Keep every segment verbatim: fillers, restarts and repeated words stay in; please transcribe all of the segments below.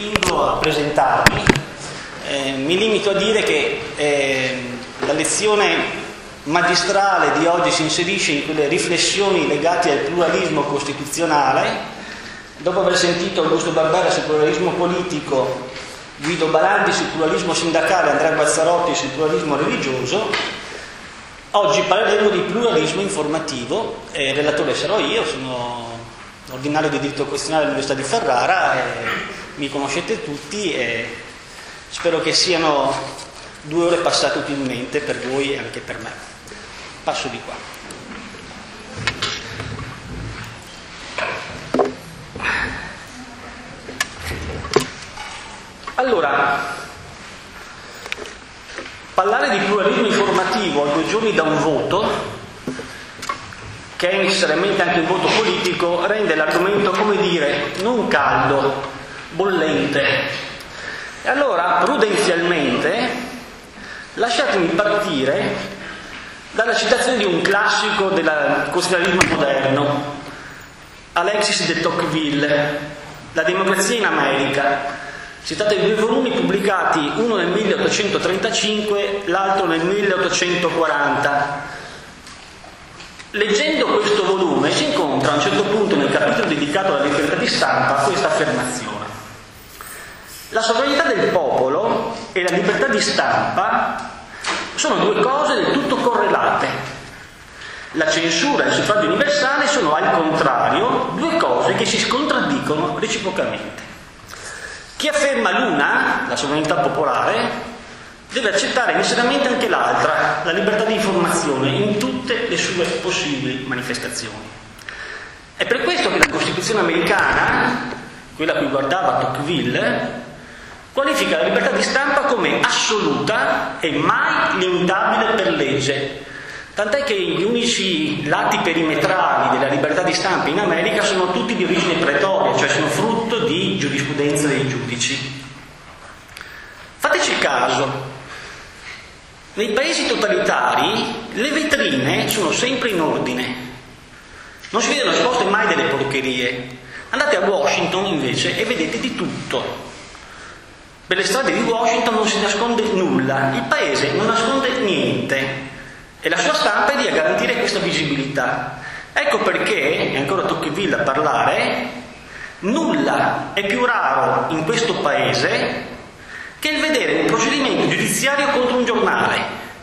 spingo a presentarmi. Eh, mi limito a dire che eh, la lezione magistrale di oggi si inserisce in quelle riflessioni legate al pluralismo costituzionale. Dopo aver sentito Augusto Barbera sul pluralismo politico, Guido Balanti sul pluralismo sindacale, Andrea Guazzarotti sul pluralismo religioso, oggi parleremo di pluralismo informativo. Eh, relatore sarò io, sono ordinario di diritto costituzionale all'Università di Ferrara, e mi conoscete tutti e spero che siano due ore passate utilmente per voi e anche per me. Passo di qua. Allora, parlare di pluralismo informativo a due giorni da un voto, che è necessariamente anche un voto politico, rende l'argomento, come dire, non caldo, bollente. E allora, prudenzialmente, lasciatemi partire dalla citazione di un classico del costituzionalismo moderno, Alexis de Tocqueville, La democrazia in America. Si tratta di due volumi pubblicati, uno nel milleottocentotrentacinque, l'altro nel milleottocentoquaranta. Leggendo questo volume si incontra a un certo punto nel capitolo dedicato alla libertà di stampa questa affermazione: la sovranità del popolo e la libertà di stampa sono due cose del tutto correlate. La censura e il suffragio universale sono al contrario due cose che si contraddicono reciprocamente. Chi afferma l'una, la sovranità popolare, deve accettare necessariamente anche l'altra, la libertà di informazione, in tutte le sue possibili manifestazioni. È per questo che la Costituzione americana, quella a cui guardava Tocqueville, qualifica la libertà di stampa come assoluta e mai limitabile per legge. Tant'è che gli unici lati perimetrali della libertà di stampa in America sono tutti di origine pretoria, cioè sono frutto di giurisprudenza dei giudici. Fateci caso, nei paesi totalitari le vetrine sono sempre in ordine, non si vedono esposte mai delle porcherie. Andate a Washington invece e vedete di tutto. Per le strade di Washington non si nasconde nulla, il paese non nasconde niente. E la sua stampa è lì a garantire questa visibilità. Ecco perché, è ancora Tocqueville a parlare, nulla è più raro in questo paese che il vedere un procedimento giudiziario contro un giornale.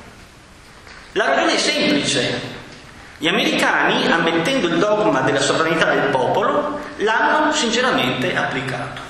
La ragione è semplice: gli americani, ammettendo il dogma della sovranità del popolo, l'hanno sinceramente applicato.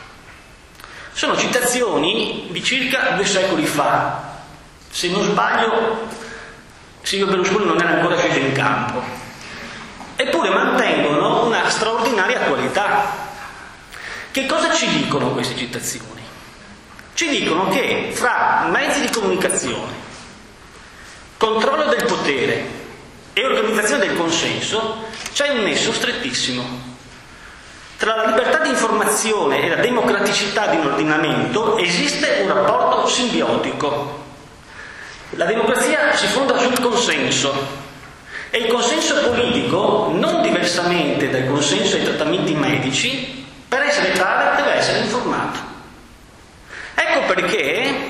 Sono citazioni di circa due secoli fa. Se non sbaglio, Silvio Berlusconi non era ancora sceso in campo, eppure mantengono una straordinaria attualità. Che cosa ci dicono queste citazioni? Ci dicono che fra mezzi di comunicazione, controllo del potere e organizzazione del consenso c'è un nesso strettissimo. Tra la libertà di informazione e la democraticità di un ordinamento esiste un rapporto simbiotico. La democrazia si fonda sul consenso e il consenso politico, non diversamente dal consenso ai trattamenti medici, per essere tale deve essere informato. Ecco perché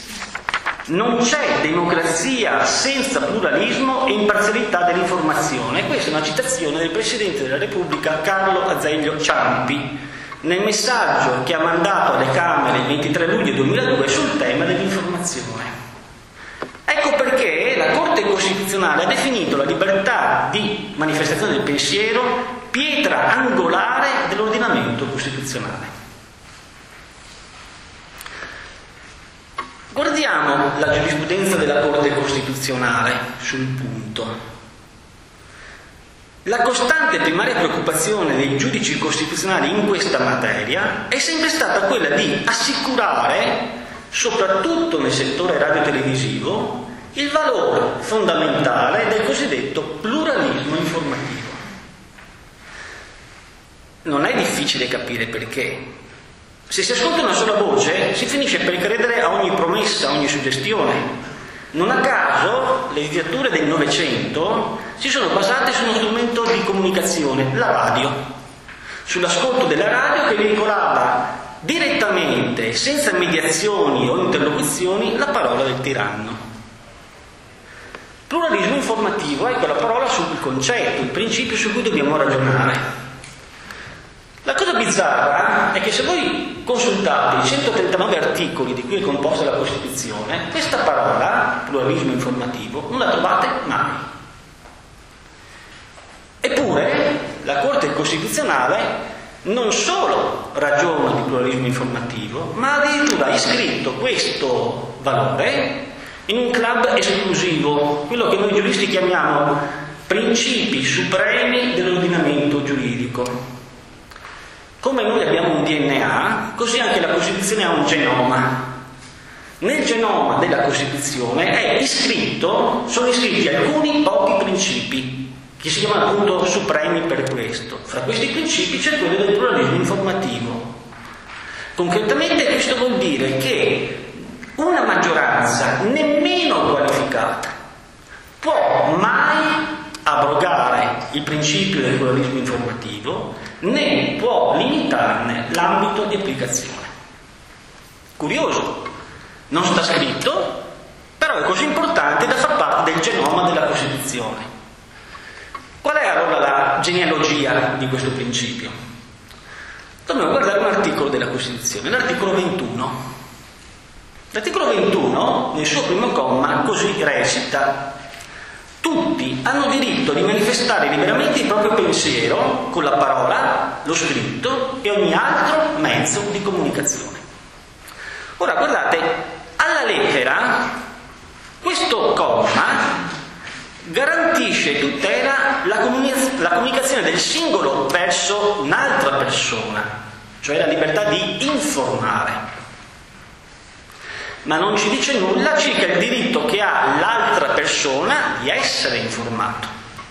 non c'è democrazia senza pluralismo e imparzialità dell'informazione. Questa è una citazione del Presidente della Repubblica Carlo Azeglio Ciampi nel messaggio che ha mandato alle Camere il ventitré luglio duemiladue sul tema dell'informazione. Ecco perché la Corte Costituzionale ha definito la libertà di manifestazione del pensiero pietra angolare dell'ordinamento costituzionale. Guardiamo la giurisprudenza della Corte Costituzionale sul punto. La costante primaria preoccupazione dei giudici costituzionali in questa materia è sempre stata quella di assicurare, soprattutto nel settore radiotelevisivo, il valore fondamentale del cosiddetto pluralismo informativo. Non è difficile capire perché. Se si ascolta una sola voce, si finisce per credere a ogni promessa, a ogni suggestione. Non a caso le dittature del Novecento si sono basate su uno strumento di comunicazione, la radio, sull'ascolto della radio che veicolava direttamente liberamente, senza mediazioni o interlocuzioni, la parola del tiranno. Pluralismo informativo, ecco la parola sul concetto, il principio su cui dobbiamo ragionare. La cosa bizzarra è che se voi consultate i centotrentanove articoli di cui è composta la Costituzione, questa parola, pluralismo informativo, non la trovate mai. Eppure la Corte Costituzionale non solo ragiona di pluralismo informativo, ma addirittura ha iscritto questo valore in un club esclusivo, quello che noi giuristi chiamiamo principi supremi dell'ordinamento giuridico. Come noi abbiamo un D N A, così anche la Costituzione ha un genoma. Nel genoma della Costituzione è iscritto, sono iscritti alcuni pochi principi, che si chiamano appunto supremi per questo. Fra questi principi c'è quello del pluralismo informativo. Concretamente questo vuol dire che una maggioranza nemmeno qualificata può mai abrogare il principio del pluralismo informativo, né può limitarne l'ambito di applicazione. Curioso, non sta scritto, però è così importante da far parte del genoma della Costituzione. Qual è allora la genealogia di questo principio? Dobbiamo guardare un articolo della Costituzione, l'articolo ventuno. L'articolo ventuno, nel suo primo comma, così recita: tutti hanno diritto di manifestare liberamente il proprio pensiero con la parola, lo scritto e ogni altro mezzo di comunicazione. Ora guardate, alla lettera questo comma garantisce e tutela la, comunica- la comunicazione del singolo verso un'altra persona, cioè la libertà di informare. Ma non ci dice nulla circa il diritto che ha l'altra persona di essere informato.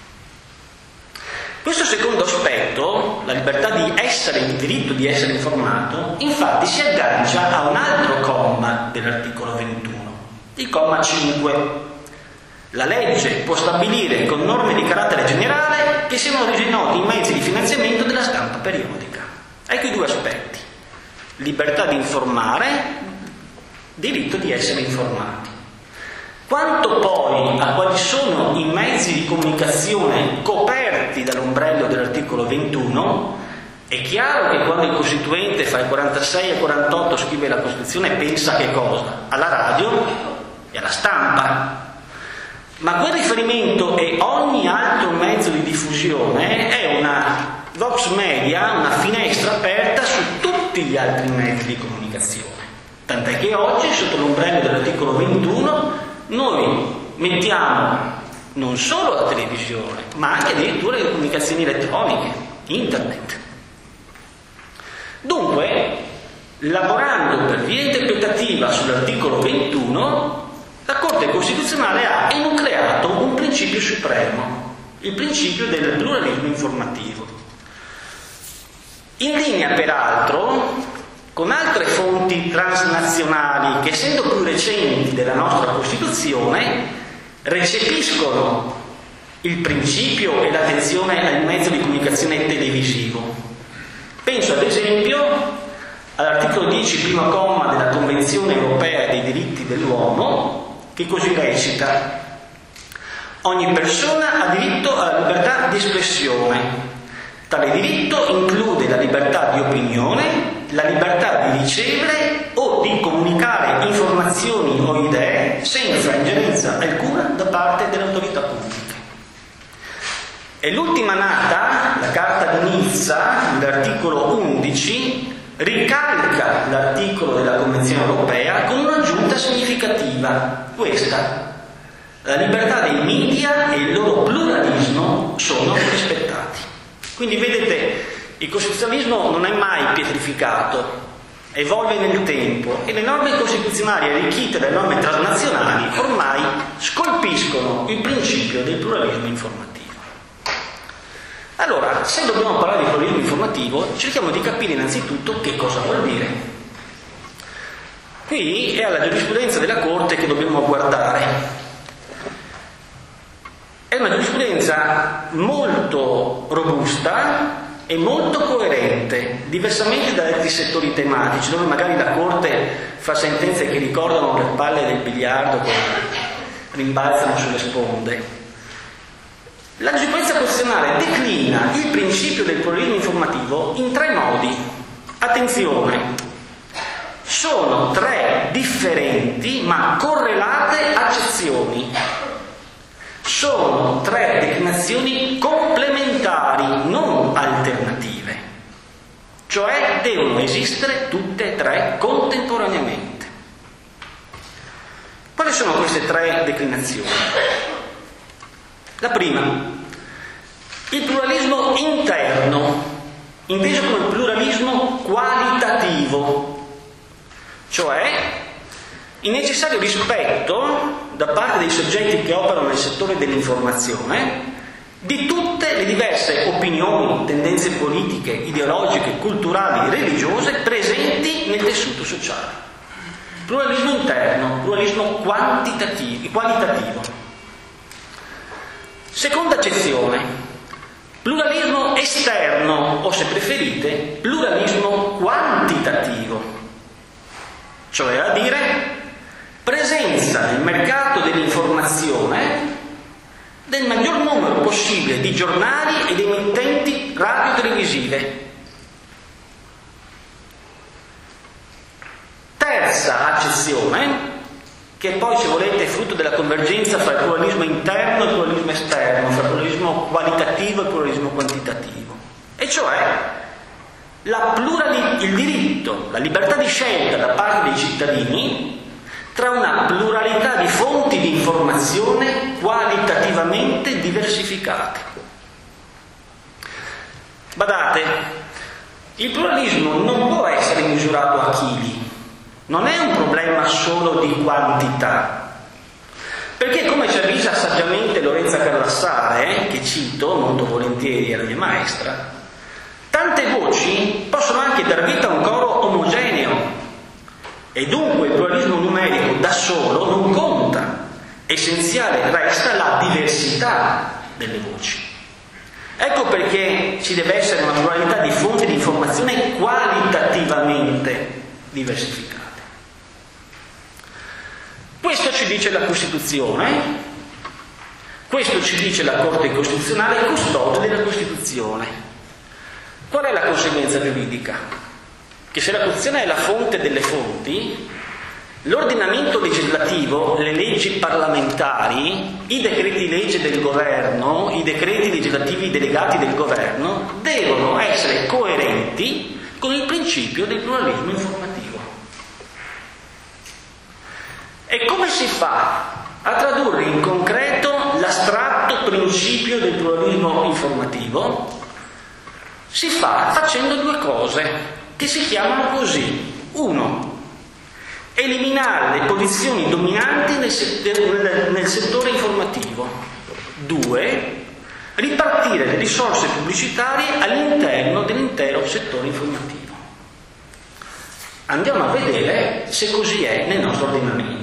Questo secondo aspetto, la libertà di essere, il diritto di essere informato, infatti si aggancia a un altro comma dell'articolo ventuno, il comma cinque. La legge può stabilire con norme di carattere generale che siano resi noti i mezzi di finanziamento della stampa periodica. Ecco i due aspetti: libertà di informare, diritto di essere informati. Quanto poi a quali sono i mezzi di comunicazione coperti dall'ombrello dell'articolo ventuno, è chiaro che quando il Costituente fa il quarantasei e quarantotto scrive la Costituzione pensa che cosa? Alla radio e alla stampa. Ma quel riferimento e ogni altro mezzo di diffusione è una vox media, una finestra aperta su tutti gli altri mezzi di comunicazione. Tant'è che oggi, sotto l'ombrello dell'articolo ventuno, noi mettiamo non solo la televisione, ma anche addirittura le comunicazioni elettroniche, internet. Dunque, lavorando per via interpretativa sull'articolo ventuno, la Corte Costituzionale ha enucleato un principio supremo, il principio del pluralismo informativo. In linea, peraltro, con altre fonti transnazionali che, essendo più recenti della nostra Costituzione, recepiscono il principio e l'attenzione al mezzo di comunicazione televisivo. Penso ad esempio all'articolo dieci, primo comma della Convenzione Europea dei diritti dell'uomo, che così recita: ogni persona ha diritto alla libertà di espressione. Tale diritto include la libertà di opinione, la libertà di ricevere o di comunicare informazioni o idee senza ingerenza alcuna da parte delle autorità pubbliche. E l'ultima nata, la Carta di Nizza, l'articolo undici, ricalca l'articolo della Convenzione Europea con un'aggiunta significativa, questa: la libertà dei media e il loro pluralismo sono rispettati. Quindi vedete, il costituzionalismo non è mai pietrificato, evolve nel tempo e le norme costituzionali arricchite dalle norme transnazionali ormai scolpiscono il principio del pluralismo informativo. Allora, se dobbiamo parlare di pluralismo informativo, cerchiamo di capire innanzitutto che cosa vuol dire. Qui è alla giurisprudenza della Corte che dobbiamo guardare. È una giurisprudenza molto robusta è molto coerente, diversamente da altri settori tematici, dove magari la Corte fa sentenze che ricordano le palle del biliardo che rimbalzano sulle sponde. La giurisprudenza costituzionale declina il principio del pluralismo informativo in tre modi. Attenzione, sono tre differenti ma correlate accezioni. Sono tre declinazioni complementari, non alternative. Cioè devono esistere tutte e tre contemporaneamente. Quali sono queste tre declinazioni? La prima, il pluralismo interno, inteso come pluralismo qualitativo, cioè il necessario rispetto da parte dei soggetti che operano nel settore dell'informazione di tutte le diverse opinioni, tendenze politiche, ideologiche, culturali, religiose presenti nel tessuto sociale. Pluralismo interno, pluralismo quantitativo, qualitativo. Seconda accezione, pluralismo esterno, o se preferite, pluralismo quantitativo, cioè a dire presenza nel mercato dell'informazione del maggior numero possibile di giornali ed emittenti radio-televisive. Terza accezione, che poi, se volete, è frutto della convergenza fra il pluralismo interno e il pluralismo esterno, fra il pluralismo qualitativo e il pluralismo quantitativo, e cioè la plurali- il diritto, la libertà di scelta da parte dei cittadini tra una pluralità di fonti di informazione qualitativamente diversificate. Badate, il pluralismo non può essere misurato a chili. Non è un problema solo di quantità, perché, come ci avvisa saggiamente Lorenza Carlassare, che cito molto volentieri, era mia maestra, tante voci possono anche dar vita a un coro omogeneo, e dunque il pluralismo numerico da solo non conta. Essenziale resta la diversità delle voci. Ecco perché ci deve essere una pluralità di fonti di informazione qualitativamente diversificate. Questo ci dice la Costituzione, questo ci dice la Corte Costituzionale, custode della Costituzione. Qual è la conseguenza giuridica? Che se la Costituzione è la fonte delle fonti, l'ordinamento legislativo, le leggi parlamentari, i decreti legge del governo, i decreti legislativi delegati del governo devono essere coerenti con il principio del pluralismo informativo. E come si fa a tradurre in concreto l'astratto principio del pluralismo informativo? Si fa facendo due cose che si chiamano così. Uno, eliminare le posizioni dominanti nel settore, nel settore informativo. Due, ripartire le risorse pubblicitarie all'interno dell'intero settore informativo. Andiamo a vedere se così è nel nostro ordinamento.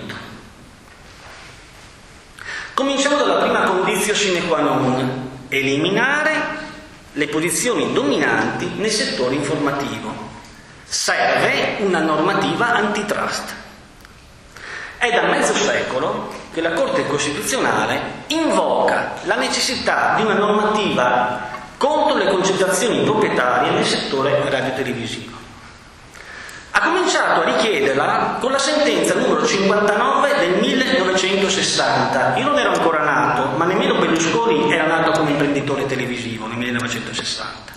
Cominciamo dalla prima condizio sine qua non: eliminare le posizioni dominanti nel settore informativo. Serve una normativa antitrust. È da mezzo secolo che la Corte Costituzionale invoca la necessità di una normativa contro le concentrazioni proprietarie nel settore radiotelevisivo. Ha cominciato a richiederla con la sentenza numero cinquantanove del millenovecentosessanta. Io non ero ancora nato, ma nemmeno Berlusconi era nato come imprenditore televisivo nel millenovecentosessanta.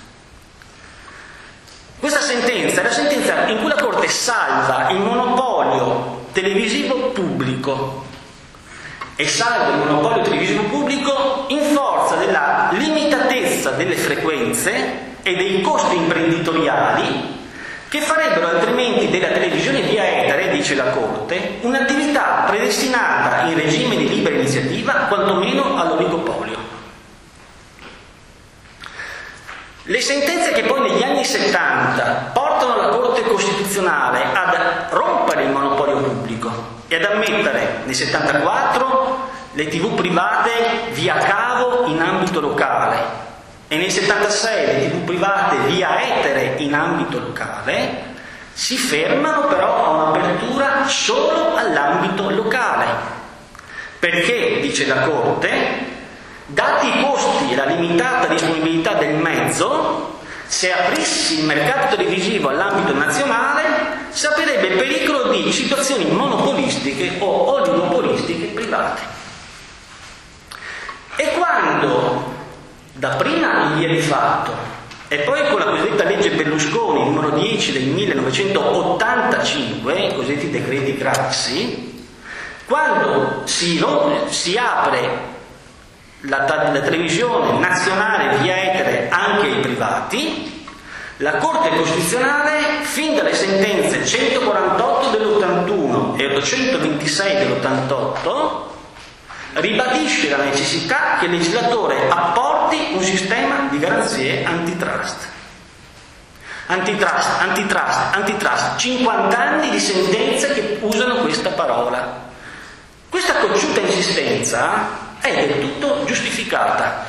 Questa sentenza è la sentenza in cui la Corte salva il monopolio televisivo pubblico e salva il monopolio televisivo pubblico in forza della limitatezza delle frequenze e dei costi imprenditoriali che farebbero altrimenti della televisione via etere, dice la Corte, un'attività predestinata in regime di libera iniziativa quantomeno all'oligopolio. Le sentenze che poi negli anni settanta portano la Corte Costituzionale ad rompere il monopolio pubblico e ad ammettere nel settantaquattro le tivù private via cavo in ambito locale, e nel settantasei le tivù private via etere in ambito locale, si fermano però a un'apertura solo all'ambito locale. Perché, dice la Corte, dati i costi e la limitata disponibilità del mezzo, se aprissi il mercato televisivo all'ambito nazionale, si aprirebbe il pericolo di situazioni monopolistiche o oligopolistiche private. E quando, dapprima in via di fatto, e poi con la cosiddetta legge Berlusconi numero dieci del millenovecentottantacinque, i cosiddetti decreti Craxi, quando si, si apre La, la televisione nazionale via etere anche ai privati, la Corte Costituzionale, fin dalle sentenze centoquarantotto dell'ottantuno e ottocentoventisei dell'ottantotto, ribadisce la necessità che il legislatore apporti un sistema di garanzie antitrust. Antitrust, antitrust, antitrust, cinquanta anni di sentenze che usano questa parola. Questa cocciuta insistenza è del tutto giustificata.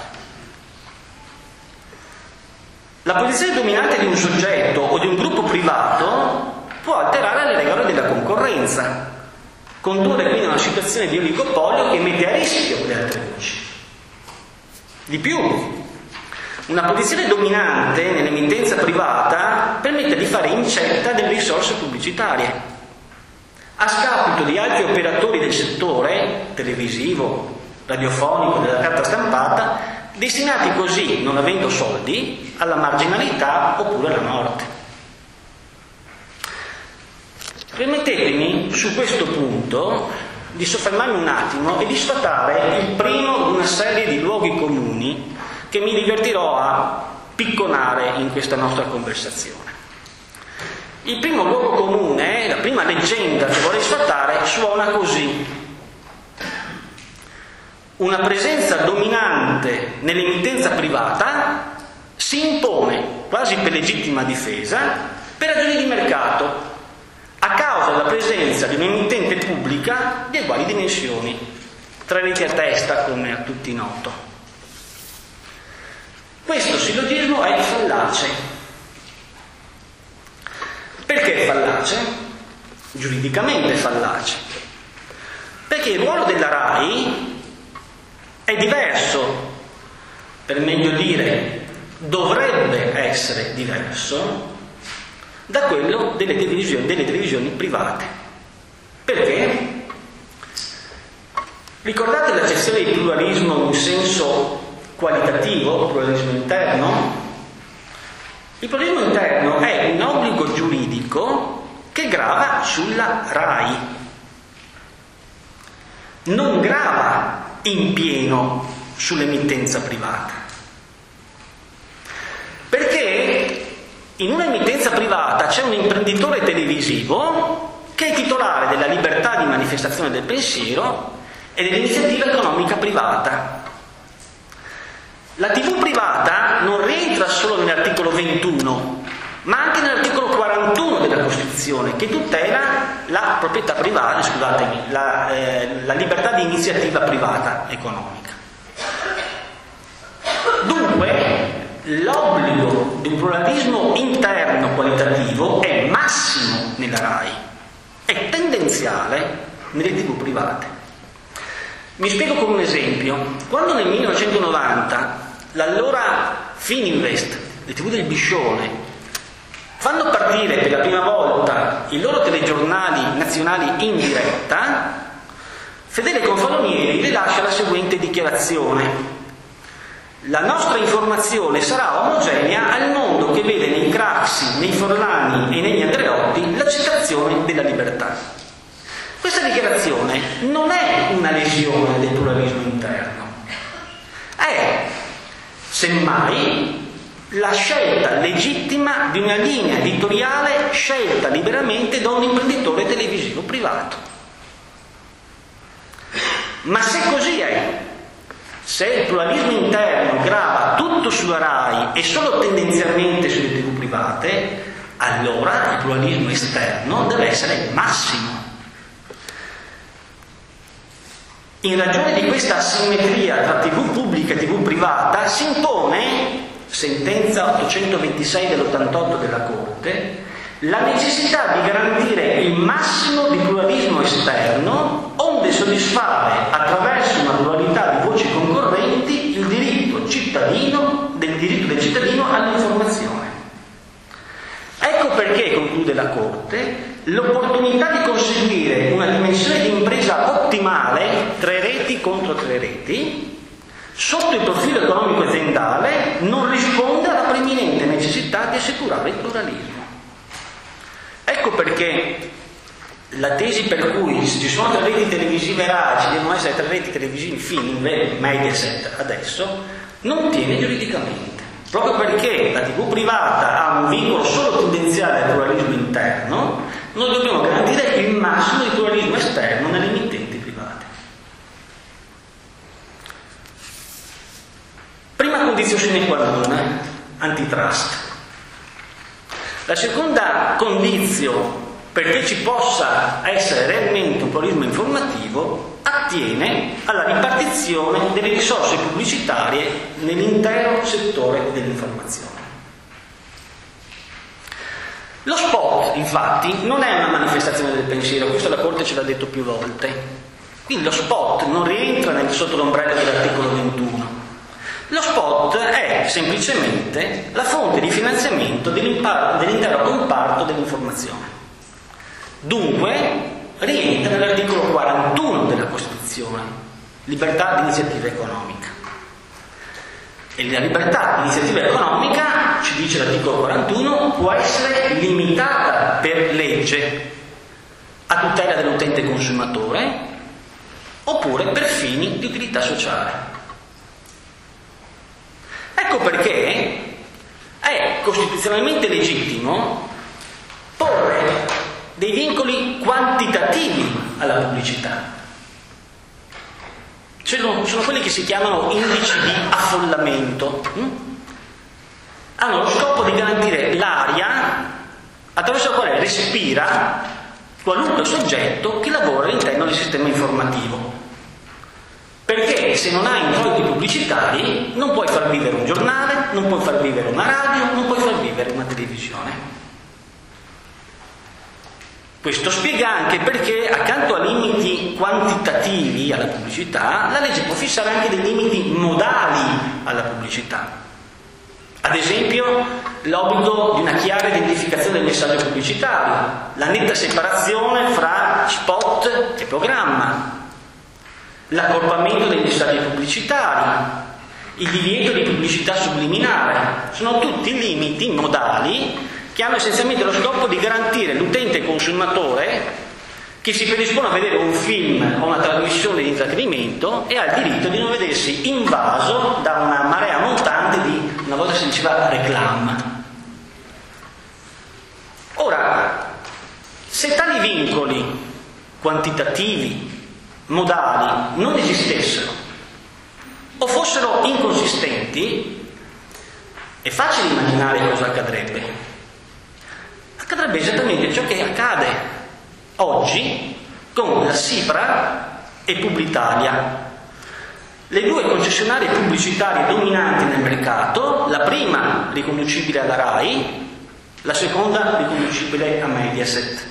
La posizione dominante di un soggetto o di un gruppo privato può alterare le regole della concorrenza, condurre quindi a una situazione di oligopolio che mette a rischio le altre voci. Di più, una posizione dominante nell'emittenza privata permette di fare incetta delle risorse pubblicitarie, a scapito di altri operatori del settore televisivo, radiofonico, della carta stampata, destinati così, non avendo soldi, alla marginalità oppure alla morte. Permettetemi su questo punto di soffermarmi un attimo e di sfatare il primo di una serie di luoghi comuni che mi divertirò a picconare in questa nostra conversazione. Il primo luogo comune, la prima leggenda che vorrei sfatare, suona così: una presenza dominante nell'emittenza privata si impone, quasi per legittima difesa, per ragioni di mercato, a causa della presenza di un'emittente pubblica di uguali dimensioni, tre reti a testa, come a tutti noto. Questo sillogismo è fallace. Perché è fallace? Giuridicamente è fallace. Perché il ruolo della RAI è diverso, per meglio dire, dovrebbe essere diverso da quello delle televisioni, delle televisioni private. Perché? Ricordate l'accezione di pluralismo in senso qualitativo, pluralismo interno? Il pluralismo interno è un obbligo giuridico che grava sulla RAI, non grava in pieno sull'emittenza privata. Perché in un'emittenza privata c'è un imprenditore televisivo che è titolare della libertà di manifestazione del pensiero e dell'iniziativa economica privata. La tivù privata non rientra solo nell'articolo ventuno, ma anche nell'articolo quarantuno della Costituzione, che tutela la proprietà privata, scusatemi, la, eh, la libertà di iniziativa privata economica. Dunque, l'obbligo di un pluralismo interno qualitativo è massimo nella RAI, è tendenziale nelle tivù private. Mi spiego con un esempio. Quando nel millenovecentonovanta l'allora Fininvest, le tivù del Biscione, fanno partire per la prima volta i loro telegiornali nazionali in diretta, Fedele Confalonieri rilascia la seguente dichiarazione: la nostra informazione sarà omogenea al mondo che vede nei Craxi, nei Forlani e negli Andreotti l'accettazione della libertà. Questa dichiarazione non è una lesione del pluralismo interno, è semmai la scelta legittima di una linea editoriale scelta liberamente da un imprenditore televisivo privato. Ma se così è, se il pluralismo interno grava tutto sulla RAI e solo tendenzialmente sulle tivù private, allora il pluralismo esterno deve essere massimo. In ragione di questa asimmetria tra tivù pubblica e tivù privata si impone sentenza ottocentoventisei dell'ottantotto della Corte, la necessità di garantire il massimo di pluralismo esterno, onde soddisfare attraverso una pluralità di voci concorrenti il diritto cittadino del diritto del cittadino all'informazione. Ecco perché, conclude la Corte, l'opportunità di conseguire una dimensione di impresa ottimale, tre reti contro tre reti, sotto il profilo economico aziendale, non risponde alla preminente necessità di assicurare il pluralismo. Ecco perché la tesi per cui se ci sono tre reti televisive RAI, ci devono essere tre reti televisive Film, Mediaset adesso, non tiene giuridicamente. Proprio perché la tivù privata ha un vincolo solo tendenziale al pluralismo interno, noi dobbiamo garantire il massimo di pluralismo esterno nelle emittenti private. Prima condizione sine qua non, antitrust. La seconda condizione perché ci possa essere realmente un pluralismo informativo attiene alla ripartizione delle risorse pubblicitarie nell'intero settore dell'informazione. Lo spot, infatti, non è una manifestazione del pensiero, questo la Corte ce l'ha detto più volte. Quindi lo spot non rientra nel, sotto l'ombrello dell'articolo ventuno. Lo spot è semplicemente la fonte di finanziamento dell'intero comparto dell'informazione. Dunque, rientra nell'articolo quarantuno della Costituzione, libertà di iniziativa economica. E la libertà di iniziativa economica, ci dice l'articolo quarantuno, può essere limitata per legge a tutela dell'utente consumatore oppure per fini di utilità sociale. Ecco perché è costituzionalmente legittimo porre dei vincoli quantitativi alla pubblicità. Sono, sono quelli che si chiamano indici di affollamento. Hanno lo scopo di garantire l'aria attraverso la quale respira qualunque soggetto che lavora all'interno del sistema informativo. Perché se non hai introiti pubblicitari non puoi far vivere un giornale, non puoi far vivere una radio, non puoi far vivere una televisione. Questo spiega anche perché accanto a limiti quantitativi alla pubblicità, la legge può fissare anche dei limiti modali alla pubblicità. Ad esempio, l'obbligo di una chiara identificazione del messaggio pubblicitario, la netta separazione fra spot e programma, l'accorpamento dei messaggi pubblicitari, il divieto di pubblicità subliminare. Sono tutti limiti modali che hanno essenzialmente lo scopo di garantire l'utente consumatore che si predispone a vedere un film o una trasmissione di intrattenimento e ha il diritto di non vedersi invaso da una marea montante di, una volta si diceva, reclame. Ora, se tali vincoli quantitativi modali non esistessero o fossero inconsistenti, è facile immaginare cosa accadrebbe. Accadrebbe esattamente ciò che accade oggi con la SIPRA e Publitalia, le due concessionarie pubblicitarie dominanti nel mercato, la prima riconducibile alla RAI, la seconda riconducibile a Mediaset.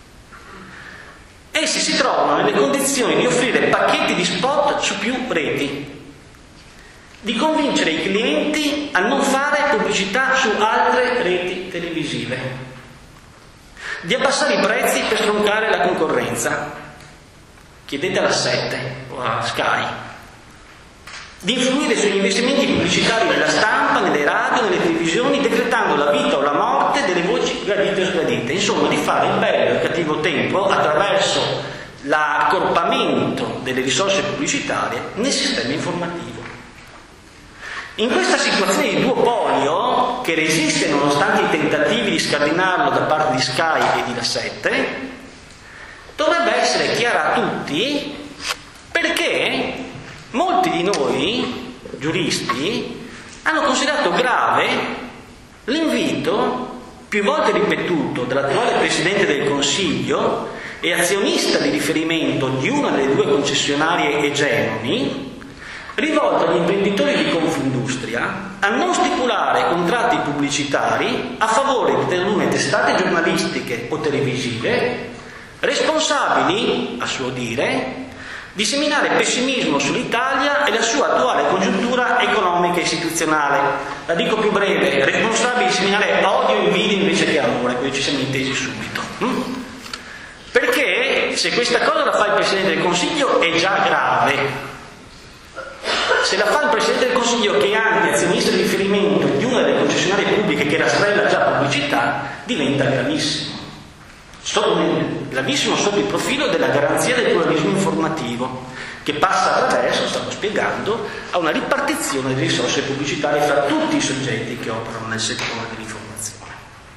Essi si trovano nelle condizioni di offrire pacchetti di spot su più reti, di convincere i clienti a non fare pubblicità su altre reti televisive, di abbassare i prezzi per stroncare la concorrenza, chiedete alla sette o a Sky, di influire sugli investimenti pubblicitari nella stampa, nelle radio, nelle televisioni, decretando la vita o la morte delle voci gradite o sgradite, insomma di fare il bello e il cattivo tempo attraverso l'accorpamento delle risorse pubblicitarie nel sistema informativo. In questa situazione di duopolio, che resiste nonostante i tentativi di scardinarlo da parte di Sky e di La sette, dovrebbe essere chiara a tutti perché molti di noi, giuristi, hanno considerato grave l'invito, più volte ripetuto, dall'attuale Presidente del Consiglio e azionista di riferimento di una delle due concessionarie egemoni, rivolto agli imprenditori di Confindustria a non stipulare contratti pubblicitari a favore di talune testate giornalistiche o televisive responsabili, a suo dire, di seminare pessimismo sull'Italia e la sua attuale congiuntura economica e istituzionale. La dico più breve: responsabili di seminare odio e invidia invece che amore, quindi ci siamo intesi subito. Mm? Perché se questa cosa la fa il Presidente del Consiglio è già grave. Se la fa il Presidente del Consiglio, che è anche azionista di riferimento di una delle concessionarie pubbliche che rastrella già pubblicità, diventa gravissimo. Gravissimo sotto il profilo della garanzia del pluralismo informativo, che passa attraverso, stavo spiegando, a una ripartizione delle risorse pubblicitarie fra tutti i soggetti che operano nel settore dell'informazione.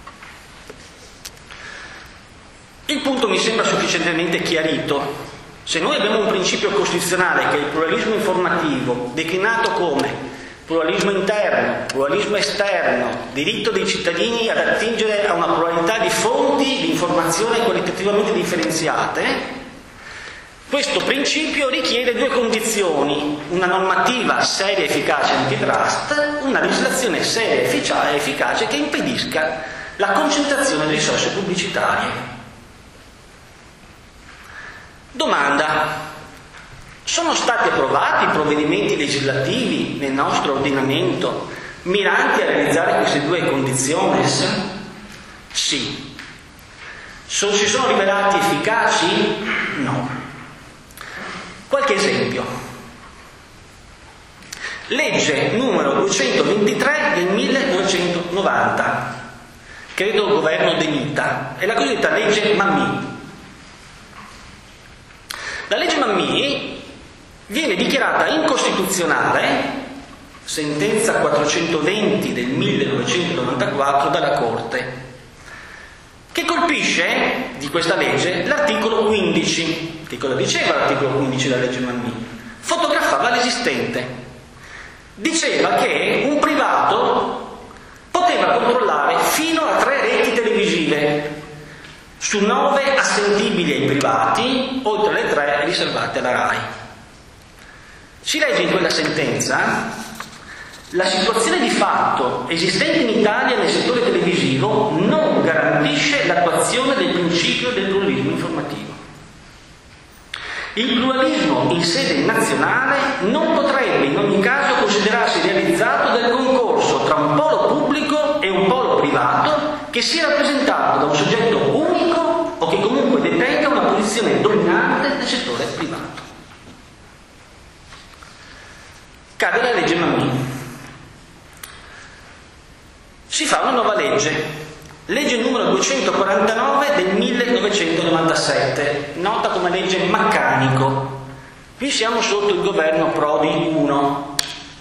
Il punto mi sembra sufficientemente chiarito. Se noi abbiamo un principio costituzionale che è il pluralismo informativo, declinato come pluralismo interno, pluralismo esterno, diritto dei cittadini ad attingere a una pluralità di fonti di informazione qualitativamente differenziate, questo principio richiede due condizioni: una normativa seria e efficace antitrust, una legislazione seria e efficace che impedisca la concentrazione di risorse pubblicitarie. Domanda: sono stati approvati provvedimenti legislativi nel nostro ordinamento miranti a realizzare queste due condizioni? Sì. So, si sono rivelati efficaci? No. Qualche esempio. Legge numero duecentoventitré del millenovecentonovanta, credo il governo De Mita, è la cosiddetta legge Mammì. La legge Mammì viene dichiarata incostituzionale, sentenza quattrocentoventi del millenovecentonovantaquattro, dalla Corte, che colpisce di questa legge l'articolo quindici. Che cosa diceva l'articolo quindici della legge Mammì? Fotografava l'esistente. Diceva che un privato poteva controllare fino a tre reti televisive su nove assentibili ai privati, oltre le tre riservate alla RAI. Si legge in quella sentenza: la situazione di fatto esistente in Italia nel settore televisivo non garantisce l'attuazione del principio del pluralismo informativo. Il pluralismo in sede nazionale non potrebbe in ogni caso considerarsi realizzato dal concorso tra un polo pubblico e un polo privato che sia rappresentato da un soggetto unico o che comunque detenga una posizione dominante nel settore privato. Cade la legge Mammì. Si fa una nuova legge, legge numero duecentoquarantanove del millenovecentonovantasette, nota come legge Maccanico. Qui siamo sotto il governo Prodi uno.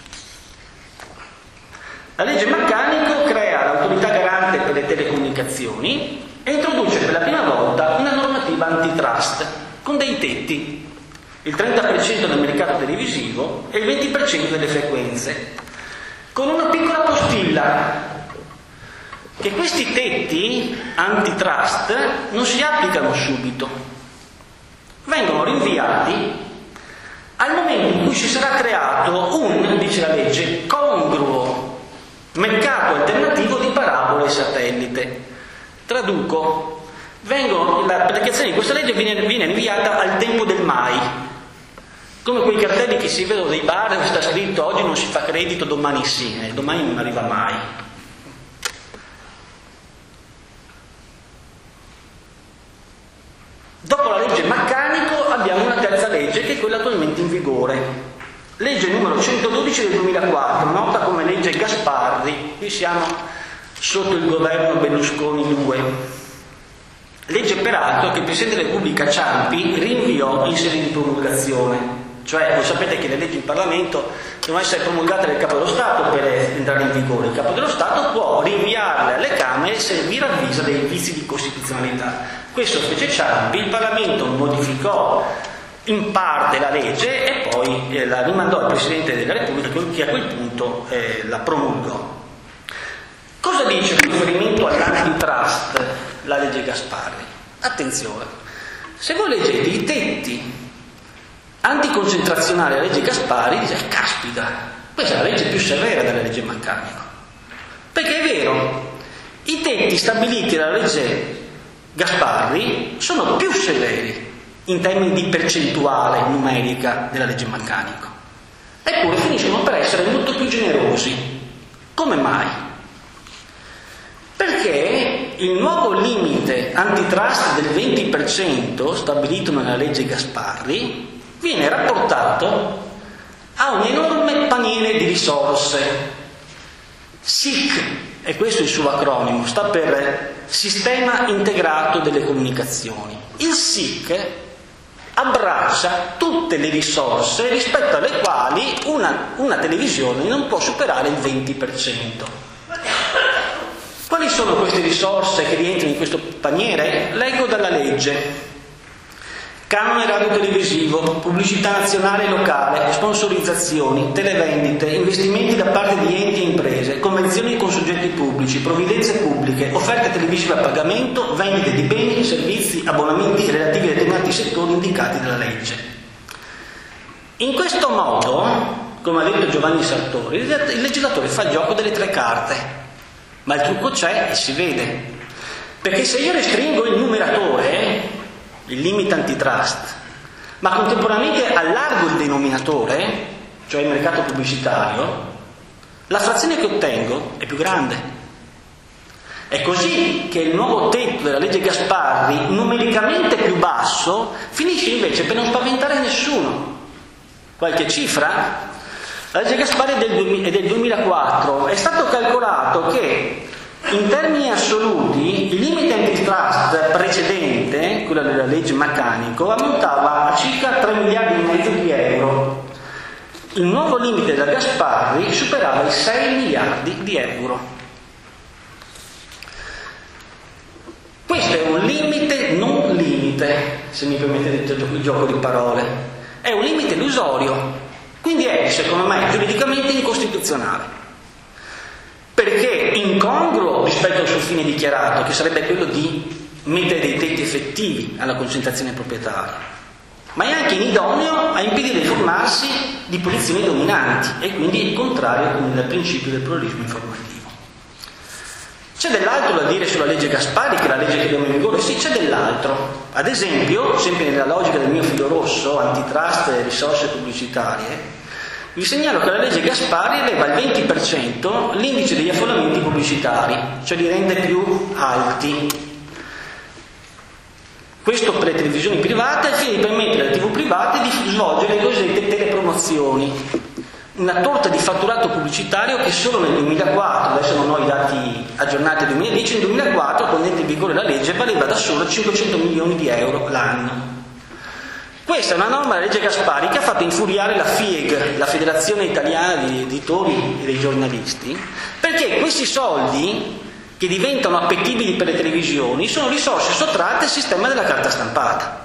La legge Maccanico crea l'autorità garante per le telecomunicazioni e introduce per la prima volta una normativa antitrust con dei tetti: il trenta per cento del mercato televisivo e il venti per cento delle frequenze, con una piccola postilla: che questi tetti antitrust non si applicano subito, vengono rinviati al momento in cui si sarà creato un, dice la legge, congruo mercato alternativo di parabole e satellite. Traduco: vengono, l'applicazione di questa legge viene, viene rinviata al tempo del mai, come quei cartelli che si vedono dei bar dove sta scritto oggi non si fa credito, domani sì, eh, domani non arriva mai. Dopo la legge Maccanico abbiamo una terza legge, che è quella attualmente in vigore, legge numero centododici del duemilaquattro, nota come legge Gasparri. Qui siamo sotto il governo Berlusconi due. Legge peraltro che il Presidente della Repubblica Ciampi rinviò in sede di promulgazione. Cioè, voi sapete che le leggi in Parlamento devono essere promulgate dal Capo dello Stato per entrare in vigore. Il Capo dello Stato può rinviarle alle Camere se vi ravvisa dei vizi di costituzionalità. Questo fece Ciampi, il Parlamento modificò in parte la legge e poi eh, la rimandò al Presidente della Repubblica, che a quel punto eh, la promulgò. Cosa dice con riferimento all'antitrust la legge Gasparri? Attenzione, se voi leggete i tetti anticoncentrazionale la legge Gasparri dice: caspita, questa è la legge più severa della legge Maccanico. Perché è vero, i tetti stabiliti dalla legge Gasparri sono più severi in termini di percentuale numerica della legge Maccanico, eppure finiscono per essere molto più generosi. Come mai? Perché il nuovo limite antitrust del venti per cento stabilito nella legge Gasparri viene rapportato a un enorme paniere di risorse. S I C, e questo è il suo acronimo, sta per Sistema Integrato delle Comunicazioni. Il S I C abbraccia tutte le risorse rispetto alle quali una, una televisione non può superare il venti per cento. Quali sono queste risorse che rientrano in questo paniere? Leggo dalla legge: canone radiotelevisivo, pubblicità nazionale e locale, sponsorizzazioni, televendite, investimenti da parte di enti e imprese, convenzioni con soggetti pubblici, provvidenze pubbliche, offerte televisive a pagamento, vendite di beni, servizi, abbonamenti relativi a determinati settori indicati dalla legge. In questo modo, come ha detto Giovanni Sartori, il legislatore fa il gioco delle tre carte, ma il trucco c'è e si vede, perché se io restringo il numeratore, il limite antitrust, ma contemporaneamente allargo il denominatore, cioè il mercato pubblicitario, la frazione che ottengo è più grande. È così che il nuovo tetto della legge Gasparri, numericamente più basso, finisce invece per non spaventare nessuno. Qualche cifra? La legge Gasparri è del duemilaquattro, è stato calcolato che in termini assoluti il limite antitrust precedente, quello della legge Maccanico, ammontava a circa tre miliardi e mezzo di euro. Il nuovo limite della Gasparri superava i sei miliardi di euro. Questo è un limite non limite, se mi permettete il gioco di parole. È un limite illusorio, quindi è, secondo me, giuridicamente incostituzionale. Perché incongruo rispetto al suo fine dichiarato, che sarebbe quello di mettere dei tetti effettivi alla concentrazione proprietaria, ma è anche inidoneo a impedire il formarsi di posizioni dominanti e quindi il contrario del principio del pluralismo informativo. C'è dell'altro da dire sulla legge Gasparri, che è la legge che abbiamo in vigore? Sì, c'è dell'altro. Ad esempio, sempre nella logica del mio filo rosso, antitrust e risorse pubblicitarie, vi segnalo che la legge Gasparri eleva al venti per cento l'indice degli affollamenti pubblicitari, cioè li rende più alti. Questo per le televisioni private al fine di permettere alle tivù private di svolgere le cosiddette telepromozioni, una torta di fatturato pubblicitario che solo nel duemilaquattro, adesso non ho i dati aggiornati del duemiladieci, nel duemilaquattro, quando entra in vigore la legge, valeva da solo cinquecento milioni di euro l'anno. Questa è una norma della legge Gasparri che ha fatto infuriare la F I E G, la Federazione Italiana degli Editori e dei Giornalisti, perché questi soldi che diventano appetibili per le televisioni sono risorse sottratte al sistema della carta stampata.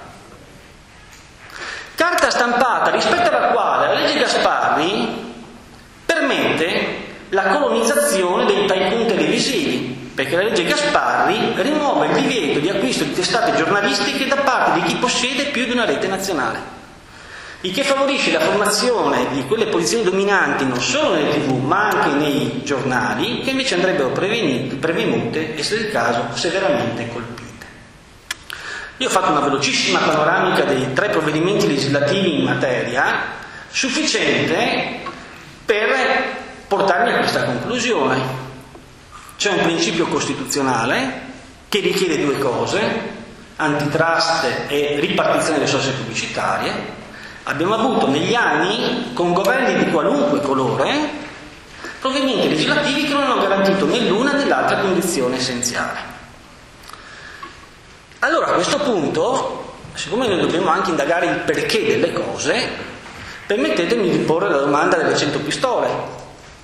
Carta stampata rispetto alla quale la legge Gasparri permette la colonizzazione dei tycoon televisivi, perché la legge Gasparri rimuove il divieto di acquisto di testate giornalistiche da parte di chi possiede più di una rete nazionale, il che favorisce la formazione di quelle posizioni dominanti non solo nelle tivù ma anche nei giornali, che invece andrebbero prevenute e, se del caso, severamente colpite. Io ho fatto una velocissima panoramica dei tre provvedimenti legislativi in materia, sufficiente per portarmi a questa conclusione. C'è un principio costituzionale che richiede due cose: antitrust e ripartizione delle risorse pubblicitarie. Abbiamo avuto negli anni, con governi di qualunque colore, provvedimenti legislativi che non hanno garantito né l'una né l'altra condizione essenziale. Allora, a questo punto, siccome noi dobbiamo anche indagare il perché delle cose, permettetemi di porre la domanda delle cento pistole.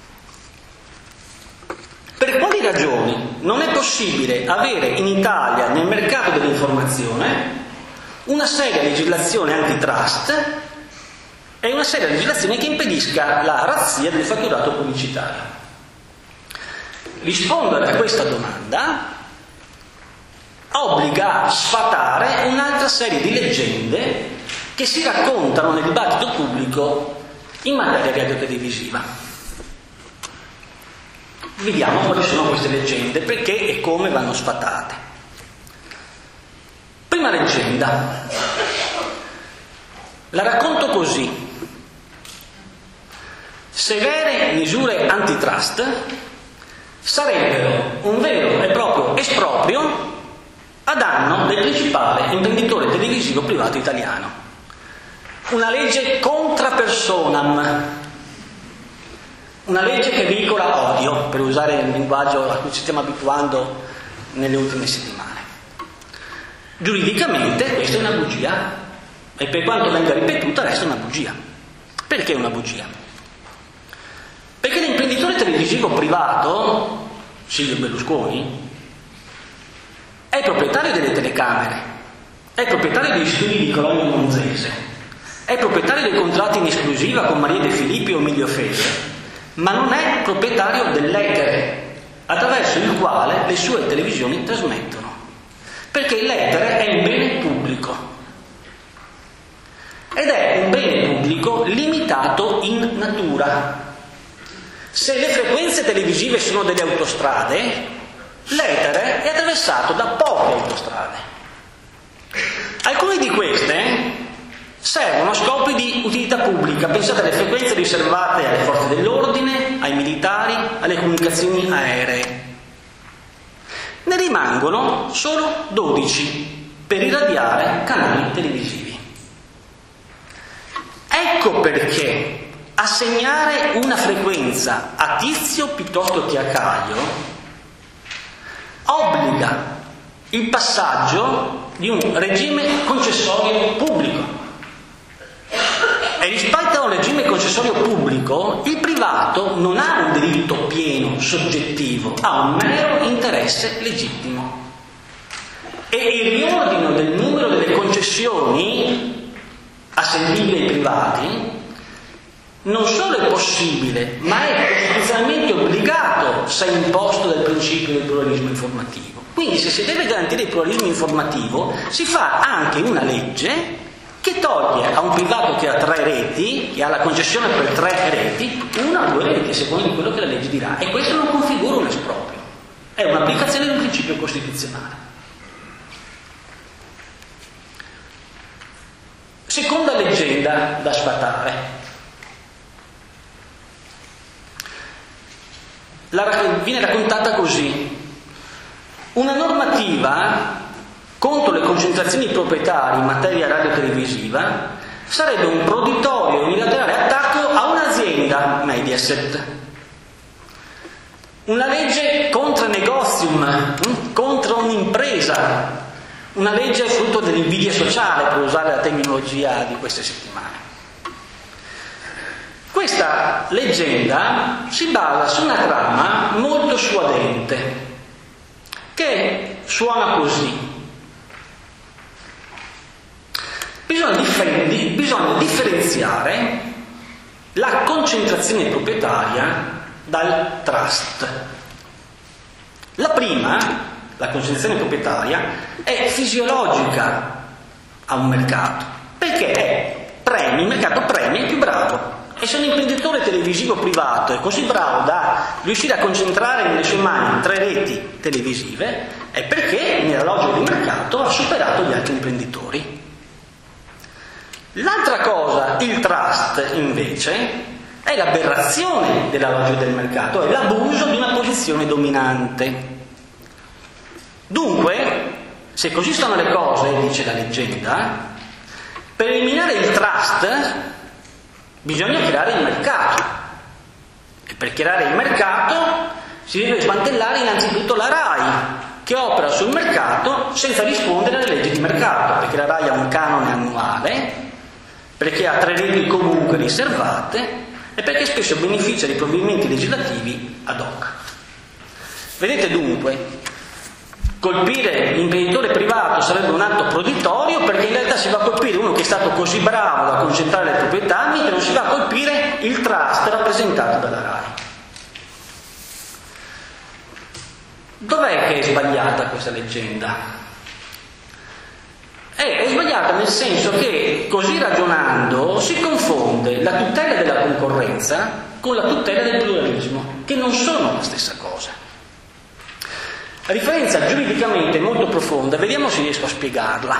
Per quali ragioni non è possibile avere in Italia, nel mercato dell'informazione, una seria legislazione antitrust e una seria legislazione che impedisca la razzia del fatturato pubblicitario? Rispondere a questa domanda obbliga a sfatare un'altra serie di leggende che si raccontano nel dibattito pubblico in materia radiotelevisiva. Vediamo quali sono queste leggende, perché e come vanno sfatate. Prima leggenda, la racconto così: severe misure antitrust sarebbero un vero e proprio esproprio a danno del principale imprenditore televisivo privato italiano. Una legge contra personam, una legge che veicola odio, per usare il linguaggio a cui ci stiamo abituando nelle ultime settimane. Giuridicamente questa è una bugia, e per quanto venga ripetuta resta una bugia. Perché una bugia? Perché l'imprenditore televisivo privato, Silvio Berlusconi, è proprietario delle telecamere, è proprietario degli studi di Cologno Monzese, è proprietario dei contratti in esclusiva con Maria De Filippi o Emilio Fede, ma non è proprietario dell'etere attraverso il quale le sue televisioni trasmettono. Perché l'etere è un bene pubblico. Ed è un bene pubblico limitato in natura. Se le frequenze televisive sono delle autostrade, l'etere è attraversato da poche autostrade. Alcune di queste servono a scopi di utilità pubblica. Pensate alle frequenze riservate alle forze dell'ordine, ai militari, alle comunicazioni aeree. Ne rimangono solo dodici per irradiare canali televisivi. Ecco perché assegnare una frequenza a Tizio piuttosto che a Caio obbliga il passaggio di un regime concessorio pubblico. E rispetto a un regime concessorio pubblico, il privato non ha un diritto pieno, soggettivo, ha un mero interesse legittimo. E il riordino del numero delle concessioni assegnabili ai privati non solo è possibile, ma è costituzionalmente obbligato se imposto dal principio del pluralismo informativo. Quindi se si deve garantire il pluralismo informativo, si fa anche una legge che toglie a un privato che ha tre reti, che ha la concessione per tre reti, una o due reti, a seconda di quello che la legge dirà. E questo non configura un esproprio, è un'applicazione di un principio costituzionale. Seconda leggenda da sfatare. La, viene raccontata così: una normativa contro le concentrazioni proprietarie in materia radiotelevisiva sarebbe un proditorio unilaterale attacco a un'azienda, Mediaset. Una legge contra negozium, contro un'impresa, una legge frutto dell'invidia sociale, per usare la terminologia di queste settimane. Questa leggenda si basa su una trama molto suadente, che suona così: bisogna, difendi, bisogna differenziare la concentrazione proprietaria dal trust. La prima, la concentrazione proprietaria, è fisiologica a un mercato, perché è premi, il mercato premia il più bravo. E se un imprenditore televisivo privato è così bravo da riuscire a concentrare nelle sue mani tre reti televisive, è perché nella logica di mercato ha superato gli altri imprenditori. L'altra cosa, il trust, invece, è l'aberrazione della logica del mercato, è l'abuso di una posizione dominante. Dunque, se così stanno le cose, dice la leggenda, per eliminare il trust bisogna creare il mercato. E per creare il mercato si deve smantellare innanzitutto la RAI, che opera sul mercato senza rispondere alle leggi di mercato, perché la RAI ha un canone annuale, perché ha tre reti comunque riservate e perché spesso beneficia di provvedimenti legislativi ad hoc. Vedete dunque, colpire l'imprenditore privato sarebbe un atto proditorio, perché in realtà si va a colpire uno che è stato così bravo da concentrare le proprietà, mentre non si va a colpire il trust rappresentato dalla RAI. Dov'è che è sbagliata questa leggenda? È, è sbagliata sbagliata nel senso che, così ragionando, si confonde la tutela della concorrenza con la tutela del pluralismo, che non sono la stessa cosa. La differenza giuridicamente è molto profonda, vediamo se riesco a spiegarla.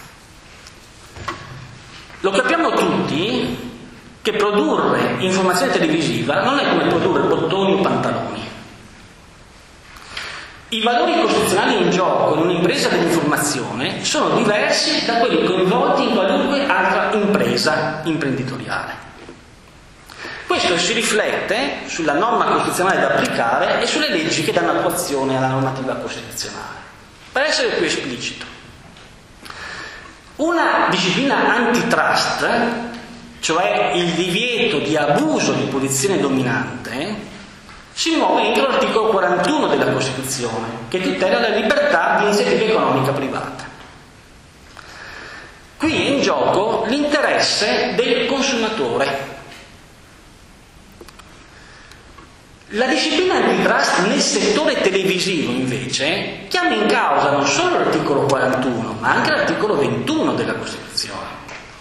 Lo capiamo tutti che produrre informazione televisiva non è come produrre bottoni o pantaloni. I valori costituzionali in gioco in un'impresa dell'informazione sono diversi da quelli coinvolti in qualunque altra impresa imprenditoriale. Questo si riflette sulla norma costituzionale da applicare e sulle leggi che danno attuazione alla normativa costituzionale. Per essere più esplicito, una disciplina antitrust, cioè il divieto di abuso di posizione dominante, si muove entro l'articolo quarantuno della Costituzione, che tutela la libertà di iniziativa economica privata. Qui è in gioco l'interesse del consumatore. La disciplina antitrust nel settore televisivo, invece, chiama in causa non solo l'articolo quarantuno, ma anche l'articolo ventuno della Costituzione.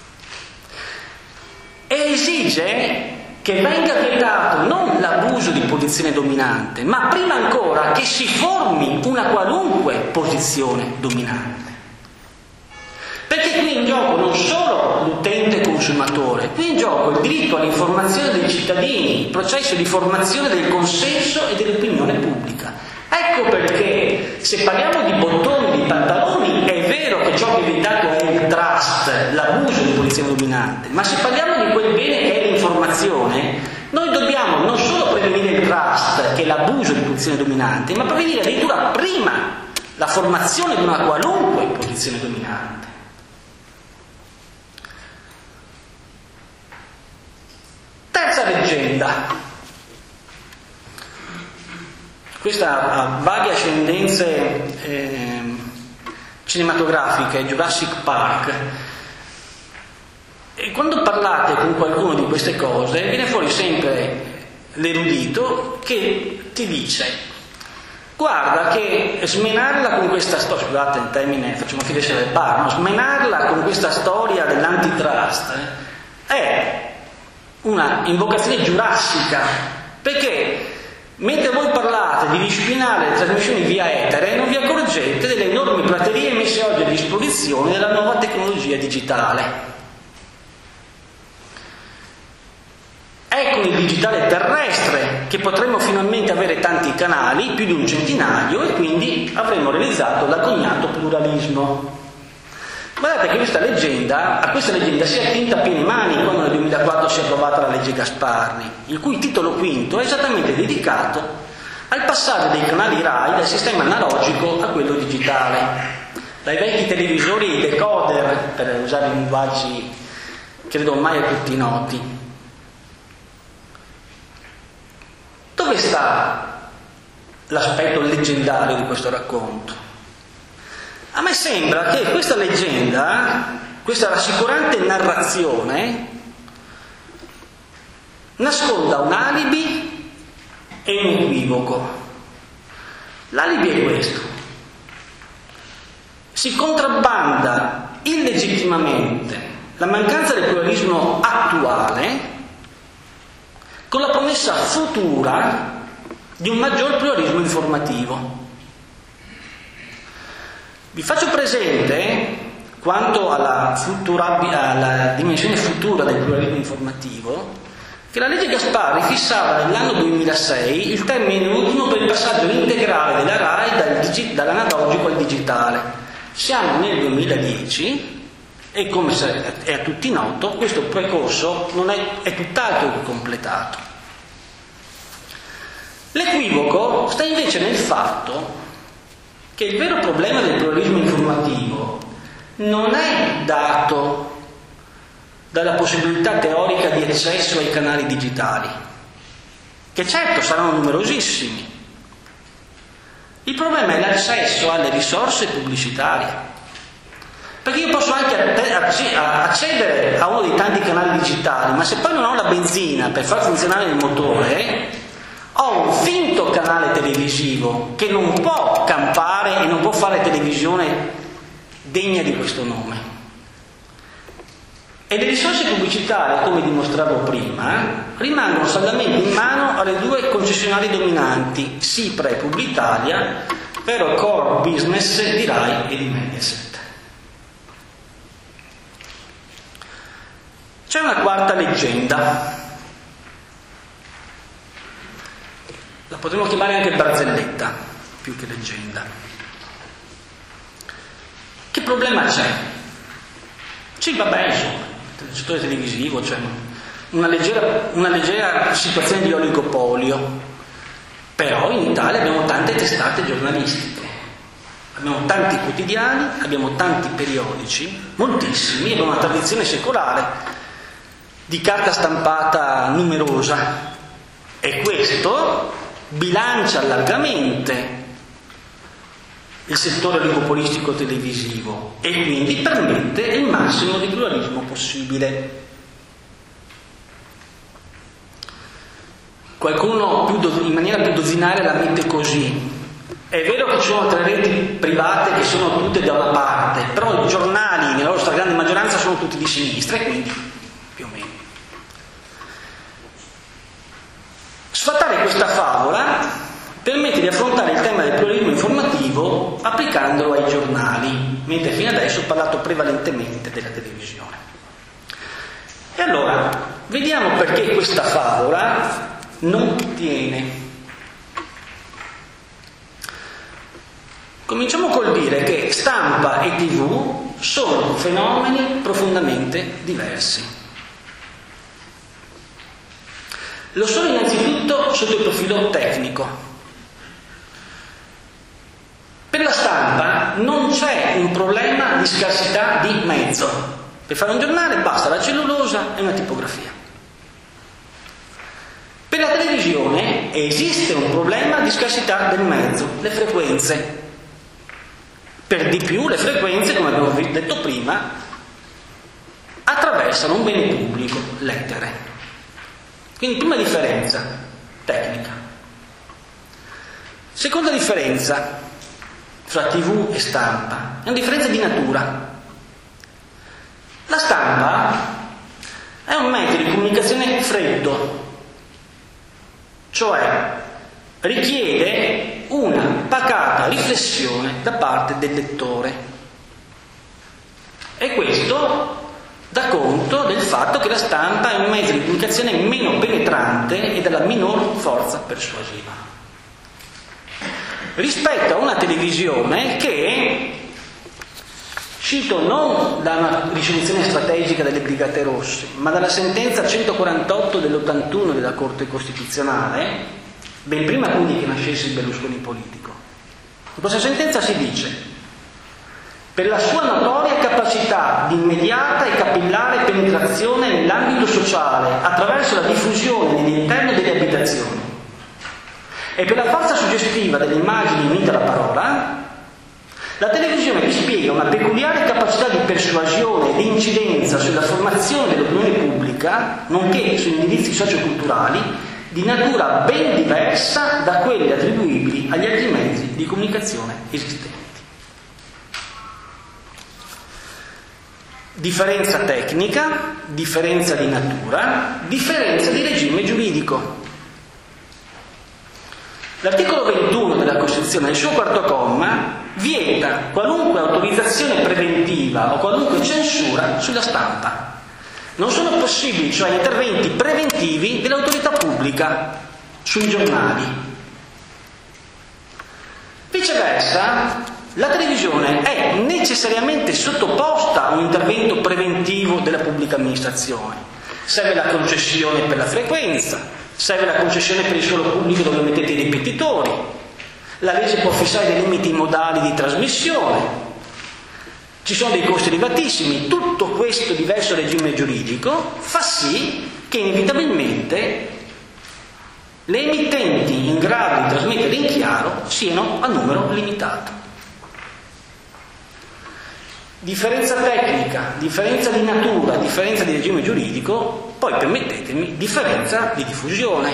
E esige che venga vietato non l'abuso di posizione dominante, ma prima ancora che si formi una qualunque posizione dominante. Perché qui in gioco non solo l'utente consumatore, qui in gioco il diritto all'informazione dei cittadini, il processo di formazione del consenso e dell'opinione pubblica. Ecco perché se parliamo di bottoni, di pantaloni, è vero che ciò che è vietato è il trust, l'abuso di posizione dominante, ma se parliamo di quel bene che è l'informazione, noi dobbiamo non solo prevenire il trust, che è l'abuso di posizione dominante, ma prevenire addirittura prima la formazione di una qualunque posizione dominante. Terza leggenda. Questa ha varie ascendenze eh, cinematografiche, Jurassic Park. E quando parlate con qualcuno di queste cose, viene fuori sempre l'erudito che ti dice: guarda che smenarla con questa storia, scusate il termine, facciamo finta di essere del bar, no? Smenarla con questa storia dell'antitrust è una invocazione giurassica, perché mentre voi parlate di disciplinare le trasmissioni via etere, non vi accorgete delle enormi praterie messe oggi a disposizione della nuova tecnologia digitale. È con il digitale terrestre che potremo finalmente avere tanti canali, più di un centinaio, e quindi avremo realizzato l'agognato pluralismo. Guardate che questa leggenda, a questa leggenda si è attinta a piene mani quando nel duemilaquattro si è approvata la legge Gasparri, il cui titolo quinto è esattamente dedicato al passaggio dei canali RAI dal sistema analogico a quello digitale, dai vecchi televisori e i decoder, per usare i linguaggi credo ormai a tutti noti. Dove sta l'aspetto leggendario di questo racconto? A me sembra che questa leggenda, questa rassicurante narrazione, nasconda un alibi e un equivoco. L'alibi è questo: si contrabbanda illegittimamente la mancanza del pluralismo attuale con la promessa futura di un maggior pluralismo informativo. Vi faccio presente, quanto alla, alla dimensione futura del pluralismo informativo, che la legge Gasparri fissava nell'anno duemilasei il termine ultimo per il passaggio integrale della RAI dal digi- dall'analogico al digitale. Siamo nel duemiladieci e, come è a tutti noto, questo percorso non è, è tutt'altro che completato. L'equivoco sta invece nel fatto che il vero problema del pluralismo informativo non è dato dalla possibilità teorica di accesso ai canali digitali, che certo saranno numerosissimi. Il problema è l'accesso alle risorse pubblicitarie, perché io posso anche accedere a uno dei tanti canali digitali, ma se poi non ho la benzina per far funzionare il motore, ho un finto canale televisivo che non può campare e non può fare televisione degna di questo nome. e le risorse pubblicitarie, come dimostravo prima, rimangono saldamente in mano alle due concessionarie dominanti, SIPRA e Publitalia, per il core business di Rai e di Mediaset. C'è una quarta leggenda, la potremmo chiamare anche barzelletta, più che leggenda. Che problema c'è? Sì, vabbè, insomma, nel settore televisivo c'è una leggera, una leggera situazione di oligopolio, però in Italia abbiamo tante testate giornalistiche, abbiamo tanti quotidiani, abbiamo tanti periodici, moltissimi, abbiamo una tradizione secolare di carta stampata numerosa, e questo bilancia largamente il settore oligopolistico televisivo e quindi permette il massimo di pluralismo possibile. Qualcuno più do, in maniera più dozzinale la mette così: è vero che ci sono tre reti private che sono tutte da una parte, però i giornali nella loro stragrande maggioranza sono tutti di sinistra, e quindi più o meno. Sfatare questa favola permette di affrontare il tema del pluralismo informativo applicandolo ai giornali, mentre fino adesso ho parlato prevalentemente della televisione. E allora, vediamo perché questa favola non tiene. Cominciamo col dire che stampa e tivù sono fenomeni profondamente diversi. Lo sono innanzitutto sotto il profilo tecnico. Per la stampa non c'è un problema di scarsità di mezzo. Per fare un giornale basta la cellulosa e una tipografia. Per la televisione esiste un problema di scarsità del mezzo, le frequenze. Per di più le frequenze, come abbiamo detto prima, attraversano un bene pubblico, l'etere. Quindi prima differenza, tecnica. Seconda differenza fra tivù e stampa, è una differenza di natura. La stampa è un mezzo di comunicazione freddo, cioè richiede una pacata riflessione da parte del lettore, e questo dà conto del fatto che la stampa è un mezzo di comunicazione meno penetrante e dalla minor forza persuasiva rispetto a una televisione che, cito non da una risoluzione strategica delle Brigate Rosse, ma dalla sentenza centoquarantotto dell'ottantuno della Corte Costituzionale, ben prima quindi che nascesse il Berlusconi politico. In questa sentenza si dice: per la sua notoria capacità di immediata e capillare penetrazione nell'ambito sociale attraverso la diffusione nell'interno delle abitazioni e per la forza suggestiva delle immagini unite alla parola, la televisione dispiega una peculiare capacità di persuasione e di incidenza sulla formazione dell'opinione pubblica, nonché sugli indirizzi socioculturali, di natura ben diversa da quelle attribuibili agli altri mezzi di comunicazione esistenti. Differenza tecnica, differenza di natura, differenza di regime giuridico. L'articolo ventuno della Costituzione, nel suo quarto comma, vieta qualunque autorizzazione preventiva o qualunque censura sulla stampa. Non sono possibili, cioè, interventi preventivi dell'autorità pubblica sui giornali. Viceversa, la televisione è necessariamente sottoposta a un intervento preventivo della pubblica amministrazione. Serve la concessione per la frequenza, serve la concessione per il suolo pubblico dove mettete i ripetitori, la legge può fissare dei limiti modali di trasmissione, ci sono dei costi elevatissimi. Tutto questo diverso regime giuridico fa sì che inevitabilmente le emittenti in grado di trasmettere in chiaro siano a numero limitato. Differenza tecnica, differenza di natura, differenza di regime giuridico, poi permettetemi, differenza di diffusione.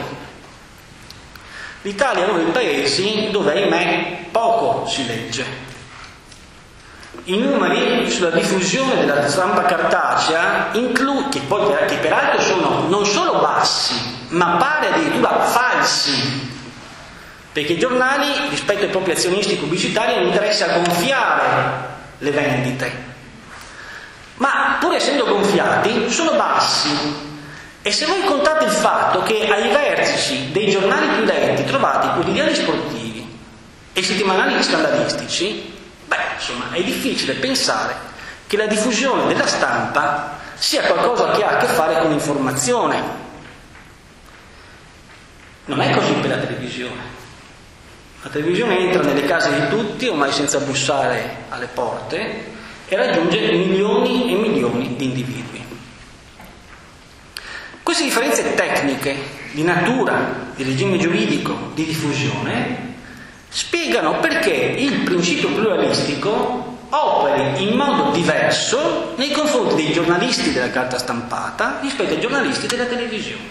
L'Italia è uno dei paesi dove, ahimè, poco si legge. i numeri sulla diffusione della stampa cartacea, inclu- che, poi, che peraltro sono non solo bassi, ma pare addirittura falsi, perché i giornali, rispetto ai propri azionisti pubblicitari, hanno interesse a gonfiare le vendite. Ma pur essendo gonfiati, sono bassi. E se voi contate il fatto che ai vertici dei giornali più letti trovate i quotidiani sportivi e i settimanali scandalistici, beh, insomma, è difficile pensare che la diffusione della stampa sia qualcosa che ha a che fare con l'informazione. Non è così per la televisione. La televisione entra nelle case di tutti, ormai senza bussare alle porte, e raggiunge milioni e milioni di individui. Queste differenze tecniche, di natura, di regime giuridico, di diffusione, spiegano perché il principio pluralistico operi in modo diverso nei confronti dei giornalisti della carta stampata rispetto ai giornalisti della televisione.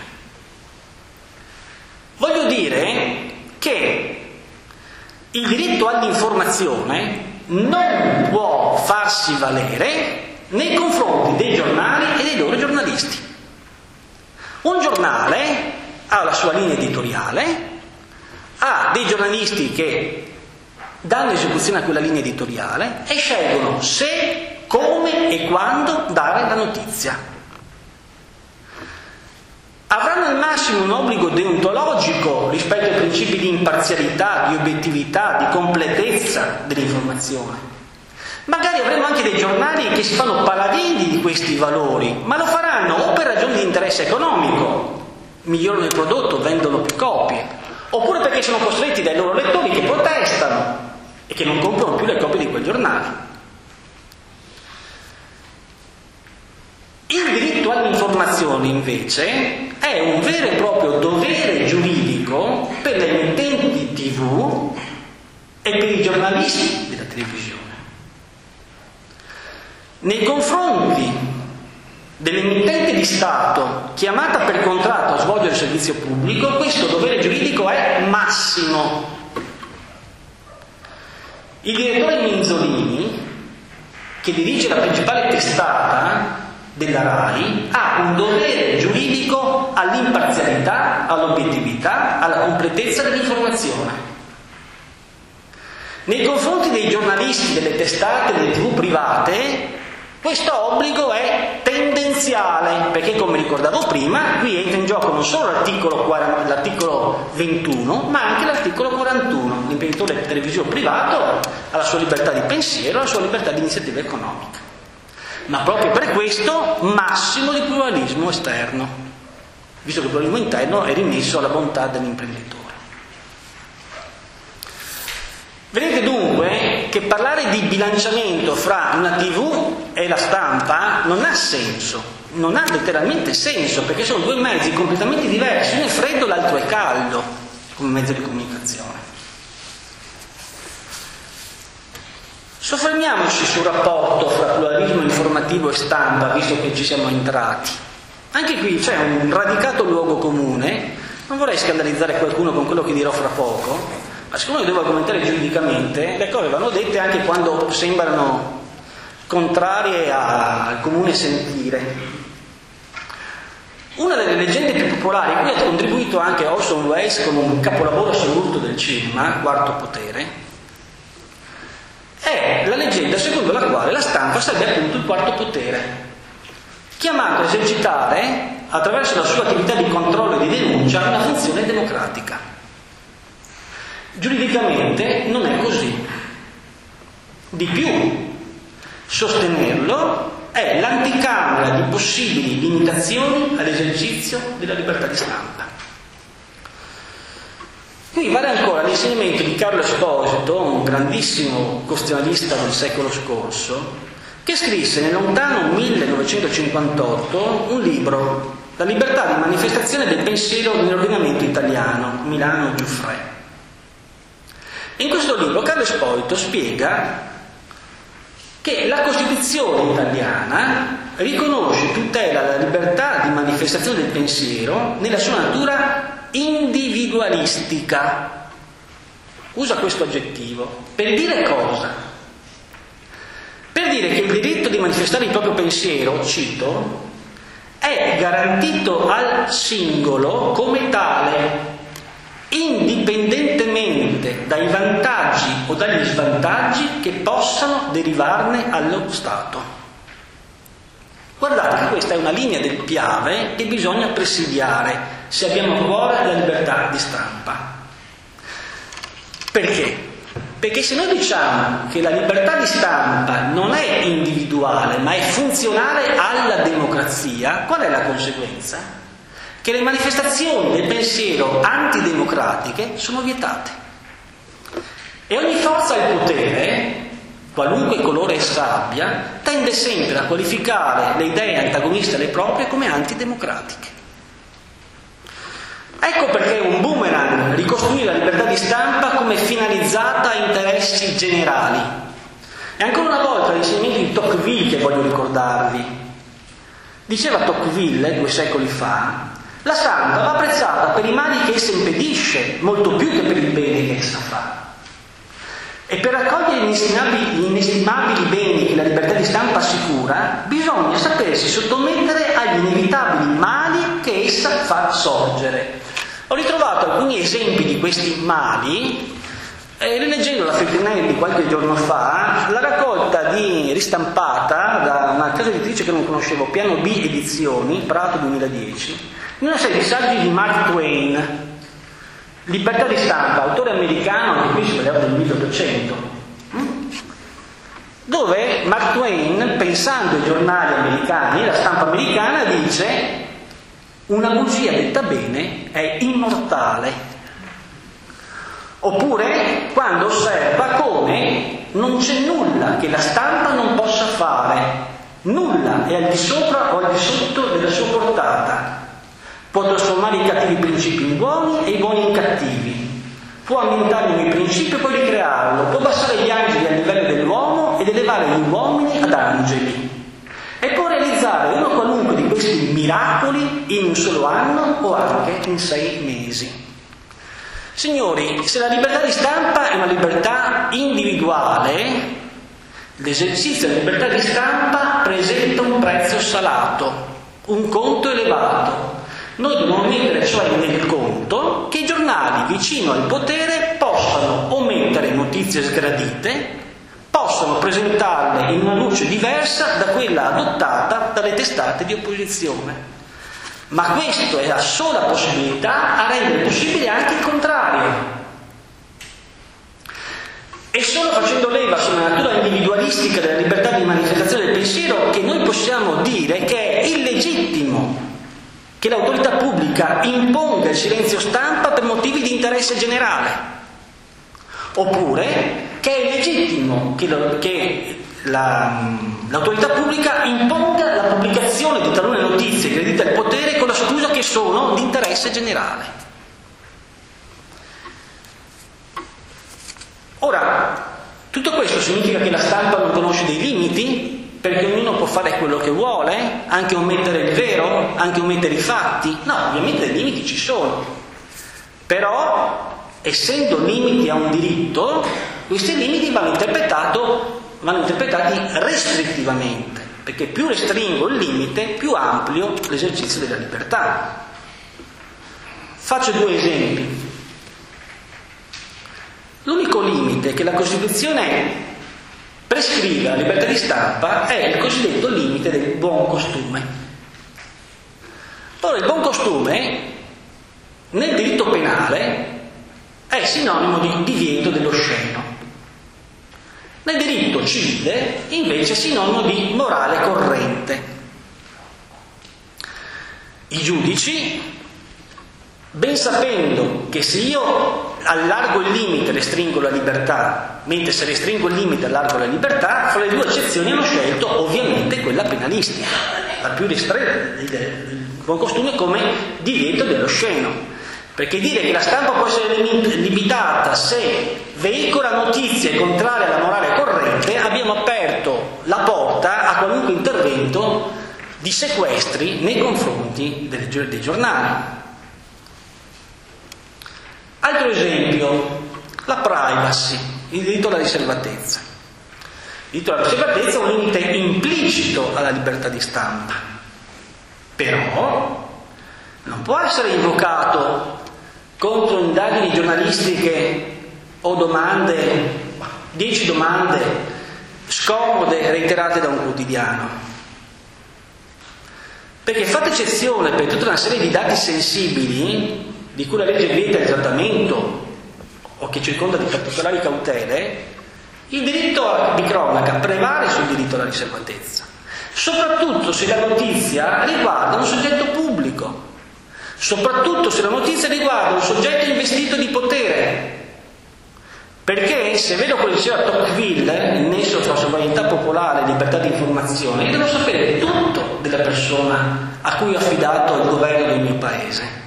Voglio dire che il diritto all'informazione non può farsi valere nei confronti dei giornali e dei loro giornalisti. Un giornale ha la sua linea editoriale, ha dei giornalisti che danno esecuzione a quella linea editoriale e scelgono se, come e quando dare la notizia. Avranno al massimo un obbligo deontologico rispetto ai principi di imparzialità, di obiettività, di completezza dell'informazione. Magari avremo anche dei giornali che si fanno paladini di questi valori, ma lo faranno o per ragioni di interesse economico, migliorano il prodotto, vendono più copie, oppure perché sono costretti dai loro lettori che protestano e che non comprano più le copie di quel giornale. Il diritto all'informazione, invece, è un vero e proprio dovere giuridico per le emittenti tivù e per i giornalisti della televisione. Nei confronti dell'emittente di Stato chiamata per contratto a svolgere il servizio pubblico, questo dovere giuridico è massimo. Il direttore Minzolini, che dirige la principale testata della RAI, ha un dovere giuridico all'imparzialità, all'obiettività, alla completezza dell'informazione. Nei confronti dei giornalisti delle testate delle tivù private, questo obbligo è tendenziale, perché come ricordavo prima, qui entra in gioco non solo l'articolo, l'articolo ventuno, ma anche l'articolo quarantuno. L'imprenditore televisivo privato ha la sua libertà di pensiero, la sua libertà di iniziativa economica. Ma proprio per questo massimo di pluralismo esterno, visto che il pluralismo interno è rimesso alla bontà dell'imprenditore. Vedete dunque che parlare di bilanciamento fra una tivù e la stampa non ha senso, non ha letteralmente senso, perché sono due mezzi completamente diversi, uno è freddo, l'altro è caldo, come mezzo di comunicazione. Soffermiamoci sul rapporto fra pluralismo informativo e stampa, visto che ci siamo entrati. Anche qui c'è un radicato luogo comune, non vorrei scandalizzare qualcuno con quello che dirò fra poco, ma siccome io devo argomentare giuridicamente, le cose vanno dette anche quando sembrano contrarie a, al comune sentire. Una delle leggende più popolari, a cui ha contribuito anche Orson Welles con un capolavoro assoluto del cinema, Quarto Potere, è la leggenda secondo la quale la stampa sarebbe appunto il quarto potere, chiamato a esercitare, attraverso la sua attività di controllo e di denuncia, una funzione democratica. Giuridicamente non è così. Di più, sostenerlo è l'anticamera di possibili limitazioni all'esercizio della libertà di stampa. Qui vale ancora l'insegnamento di Carlo Esposito, un grandissimo costituzionalista del secolo scorso, che scrisse nel lontano millenovecentocinquantotto un libro, La libertà di manifestazione del pensiero nell'ordinamento italiano, Milano Giuffre. In questo libro Carlo Esposito spiega che la Costituzione italiana riconosce e tutela la libertà di manifestazione del pensiero nella sua natura individualistica. Usa questo aggettivo per dire cosa? dire che il diritto di manifestare il proprio pensiero, cito, è garantito al singolo come tale, indipendentemente dai vantaggi o dagli svantaggi che possano derivarne allo Stato. Guardate che questa è una linea del Piave che bisogna presidiare se abbiamo a cuore la libertà di stampa. Perché? Perché se noi diciamo che la libertà di stampa non è individuale ma è funzionale alla democrazia, qual è la conseguenza? Che le manifestazioni del pensiero antidemocratiche sono vietate. E ogni forza al potere, qualunque colore essa abbia, tende sempre a qualificare le idee antagoniste alle proprie come antidemocratiche. Ecco perché è un boomerang ricostruire la libertà di stampa come finalizzata a interessi generali. E ancora una volta l'insegnamento di Tocqueville che voglio ricordarvi. Diceva Tocqueville, due secoli fa, la stampa va apprezzata per i mali che essa impedisce, molto più che per il bene che essa fa. E per raccogliere gli inestimabili, gli inestimabili beni che la libertà di stampa assicura, bisogna sapersi sottomettere agli inevitabili mali che essa fa sorgere. Ho ritrovato alcuni esempi di questi mali, eh, rileggendo la Feltrinelli qualche giorno fa, la raccolta di ristampata da una casa editrice che non conoscevo, Piano B Edizioni, Prato duemiladieci, in una serie di saggi di Mark Twain, Libertà di stampa, autore americano, che qui si parla del milleottocento, dove Mark Twain, pensando ai giornali americani, la stampa americana, dice: una bugia detta bene è immortale. Oppure quando osserva come non c'è nulla che la stampa non possa fare, nulla è al di sopra o al di sotto della sua portata. Può trasformare i cattivi principi in buoni e i buoni in cattivi. Può ambientare ogni principio e poi ricrearlo. Può abbassare gli angeli al livello dell'uomo ed elevare gli uomini ad angeli. E può realizzare uno qualunque di questi miracoli in un solo anno o anche in sei mesi. Signori, se la libertà di stampa è una libertà individuale, l'esercizio della libertà di stampa presenta un prezzo salato, un conto elevato. Noi dobbiamo mettere cioè nel conto che i giornali vicino al potere possano omettere notizie sgradite, possano presentarle in una luce diversa da quella adottata dalle testate di opposizione. Ma questa è la sola possibilità a rendere possibile anche il contrario. È solo facendo leva sulla natura individualistica della libertà di manifestazione del pensiero che noi possiamo dire che è illegittimo che l'autorità pubblica imponga il silenzio stampa per motivi di interesse generale, oppure che è legittimo che, lo, che la, l'autorità pubblica imponga la pubblicazione di talune notizie credite al potere con la scusa che sono di interesse generale. Ora, tutto questo significa che la stampa non conosce dei limiti? Perché ognuno può fare quello che vuole, anche omettere il vero, anche omettere i fatti? No, ovviamente dei limiti ci sono. Però, essendo limiti a un diritto, questi limiti vanno, interpretato, vanno interpretati restrittivamente, perché più restringo il limite, più amplio l'esercizio della libertà. Faccio due esempi. L'unico limite che la Costituzione prescrive la libertà di stampa è il cosiddetto limite del buon costume. Ora, il buon costume nel diritto penale è sinonimo di divieto dell'osceno. Nel diritto civile invece è sinonimo di morale corrente. I giudici, ben sapendo che se io allargo il limite restringo la libertà, mentre se restringo il limite allargo la libertà, fra le due accezioni hanno scelto ovviamente quella penalistica, la più ristretta, il buon costume come divieto dell'osceno, perché dire che la stampa può essere limitata se veicola notizie contrarie alla morale corrente, abbiamo aperto la porta a qualunque intervento di sequestri nei confronti dei giornali. Altro esempio, la privacy, il diritto alla riservatezza. diritto alla riservatezza è un limite implicito alla libertà di stampa, però non può essere invocato contro indagini giornalistiche o domande, dieci domande scomode reiterate da un quotidiano. Perché fatta eccezione per tutta una serie di dati sensibili di cui la legge vieta il trattamento o che circonda di particolari cautele, il diritto di cronaca prevale sul diritto alla riservatezza, soprattutto se la notizia riguarda un soggetto pubblico, soprattutto se la notizia riguarda un soggetto investito di potere. Perché se vedo quello che diceva Tocqueville, il nesso tra sovranità popolare e libertà di informazione, io devo sapere tutto della persona a cui ho affidato il governo del mio paese.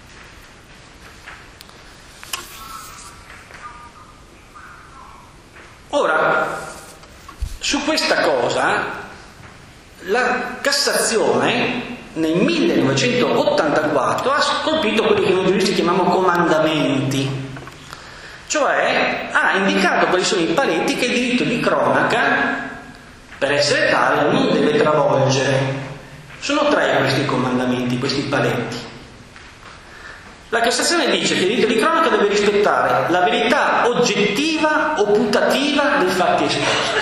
Ora, su questa cosa, la Cassazione nel millenovecentottantaquattro ha colpito quelli che noi giuristi chiamiamo comandamenti, cioè ha indicato quali sono i paletti che il diritto di cronaca, per essere tale, non deve travolgere. Sono tre questi comandamenti, questi paletti. La Cassazione dice che il diritto di cronaca deve rispettare la verità oggettiva o putativa dei fatti esposti.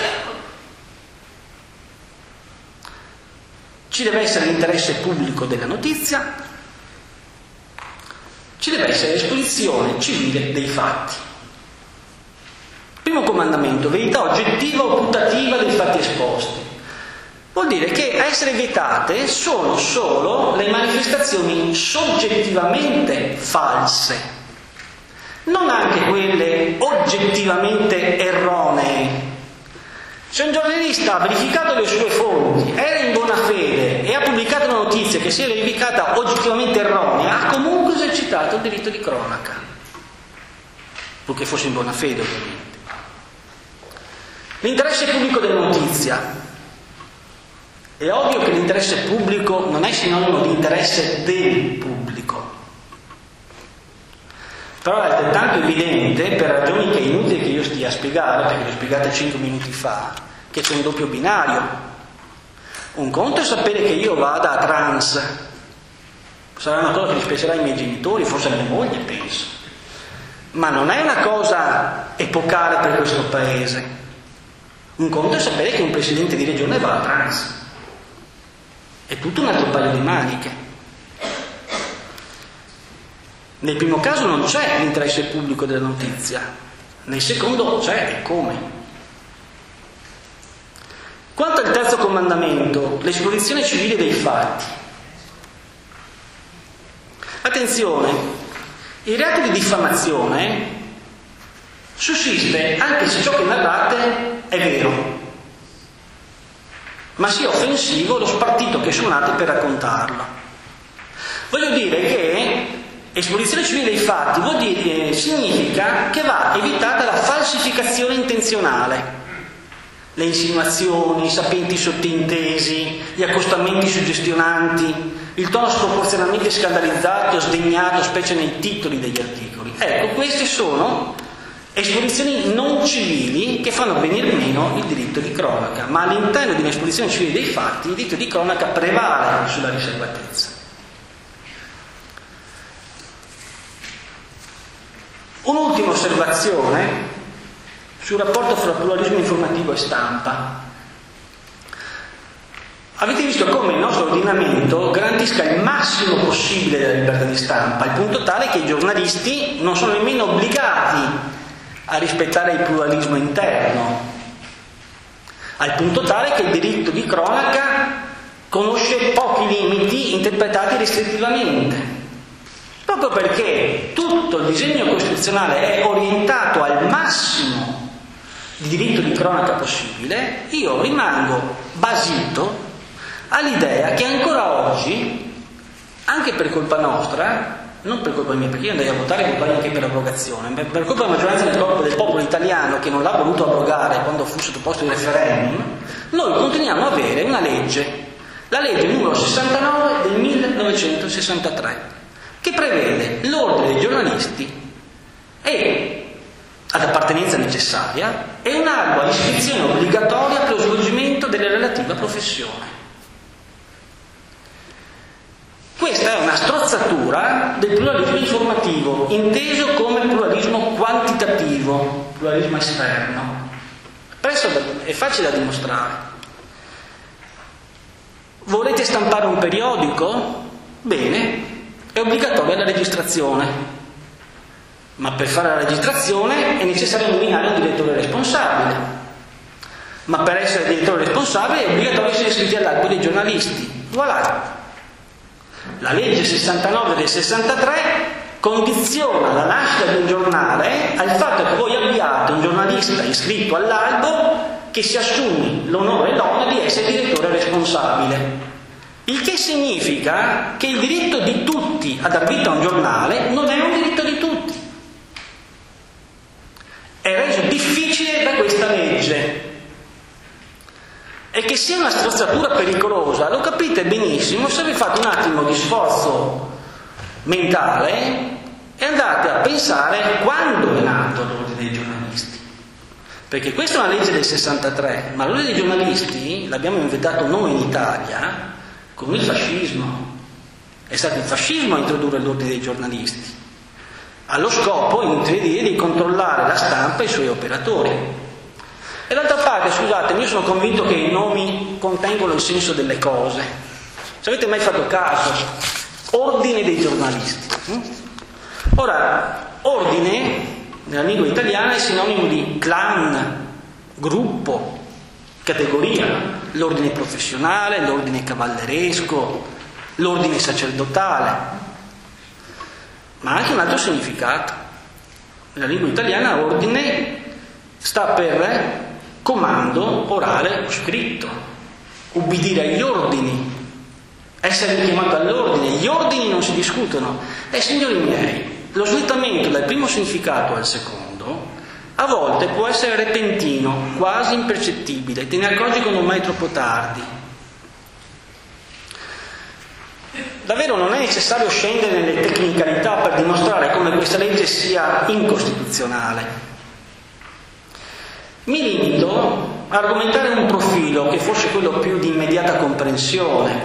Ci deve essere l'interesse pubblico della notizia, ci deve essere l'esposizione civile dei fatti. Primo comandamento, verità oggettiva o putativa dei fatti esposti. Vuol dire che a essere vietate sono solo le manifestazioni soggettivamente false, non anche quelle oggettivamente erronee. Se un giornalista ha verificato le sue fonti, era in buona fede e ha pubblicato una notizia che si è verificata oggettivamente erronea, ha comunque esercitato il diritto di cronaca, purché fosse in buona fede ovviamente. L'interesse pubblico della notizia. È ovvio che l'interesse pubblico non è sinonimo di interesse del pubblico, però è altrettanto evidente, per ragioni che è inutile che io stia a spiegare, perché le ho spiegate cinque minuti fa, che c'è un doppio binario. Un conto è sapere che io vada a trans, sarà una cosa che dispiacerà ai miei genitori, forse alle mie mogli, penso, ma non è una cosa epocale per questo paese. Un conto è sapere che un presidente di regione va a trans. È tutto un altro paio di maniche. Nel primo caso non c'è l'interesse pubblico della notizia, nel secondo c'è, e come. Quanto al terzo comandamento, l'esposizione civile dei fatti. Attenzione, il reato di diffamazione sussiste anche se ciò che narrate è vero, ma sia offensivo lo spartito che suonate per raccontarlo. Voglio dire che esposizione civile dei fatti vuol dire, significa che va evitata la falsificazione intenzionale, le insinuazioni, i sapienti sottintesi, gli accostamenti suggestionanti, il tono sproporzionalmente scandalizzato o sdegnato, specie nei titoli degli articoli. Ecco, queste sono esposizioni non civili che fanno venire meno il diritto di cronaca, ma all'interno di un'esposizione civile dei fatti il diritto di cronaca prevale sulla riservatezza. Un'ultima osservazione sul rapporto fra pluralismo informativo e stampa. Avete visto come il nostro ordinamento garantisca il massimo possibile della libertà di stampa, al punto tale che i giornalisti non sono nemmeno obbligati a rispettare il pluralismo interno, al punto tale che il diritto di cronaca conosce pochi limiti interpretati restrittivamente, proprio perché tutto il disegno costituzionale è orientato al massimo di diritto di cronaca possibile. Io rimango basito all'idea che ancora oggi, anche per colpa nostra, non per colpa mia, perché io andai a votare e votare anche per l'abrogazione, ma per colpa della maggioranza del corpo del popolo italiano che non l'ha voluto abrogare quando fu sottoposto il referendum, noi continuiamo ad avere una legge, la legge numero sessantanove del millenovecentosessantatré, che prevede l'ordine dei giornalisti e ad appartenenza necessaria e un'albo all'iscrizione obbligatoria per lo svolgimento della relativa professione. Questa è una strozzatura del pluralismo informativo, inteso come pluralismo quantitativo, pluralismo esterno. Questo è facile da dimostrare. Volete stampare un periodico? Bene, è obbligatoria la registrazione, ma per fare la registrazione è necessario nominare un direttore responsabile, ma per essere direttore responsabile è obbligatorio essere iscritti all'albo dei giornalisti. Voilà. La legge sessantanove del sessantatré condiziona la nascita di un giornale al fatto che voi abbiate un giornalista iscritto all'albo che si assume l'onore e l'onere di essere direttore responsabile. Il che significa che il diritto di tutti a dar vita a un giornale non è un diritto di tutti. È reso difficile da questa legge. E che sia una strozzatura pericolosa lo capite benissimo se vi fate un attimo di sforzo mentale e andate a pensare quando è nato l'ordine dei giornalisti. Perché questa è una legge del sessantatré, ma l'ordine dei giornalisti l'abbiamo inventato noi in Italia con il fascismo. È stato il fascismo a introdurre l'ordine dei giornalisti, allo scopo di controllare la stampa e i suoi operatori. E d'altra parte, scusatemi, io sono convinto che i nomi contengono il senso delle cose. Se avete mai fatto caso, ordine dei giornalisti. Ora, ordine, nella lingua italiana, è sinonimo di clan, gruppo, categoria. L'ordine professionale, l'ordine cavalleresco, l'ordine sacerdotale. Ma ha anche un altro significato. Nella lingua italiana, ordine sta per comando orale o scritto, ubbidire agli ordini, essere richiamato all'ordine. Gli ordini non si discutono. E signori miei, lo slittamento dal primo significato al secondo a volte può essere repentino, quasi impercettibile, te ne accorgi quando mai è troppo tardi. Davvero non è necessario scendere nelle tecnicalità per dimostrare come questa legge sia incostituzionale. Mi limito a argomentare un profilo che forse è quello più di immediata comprensione.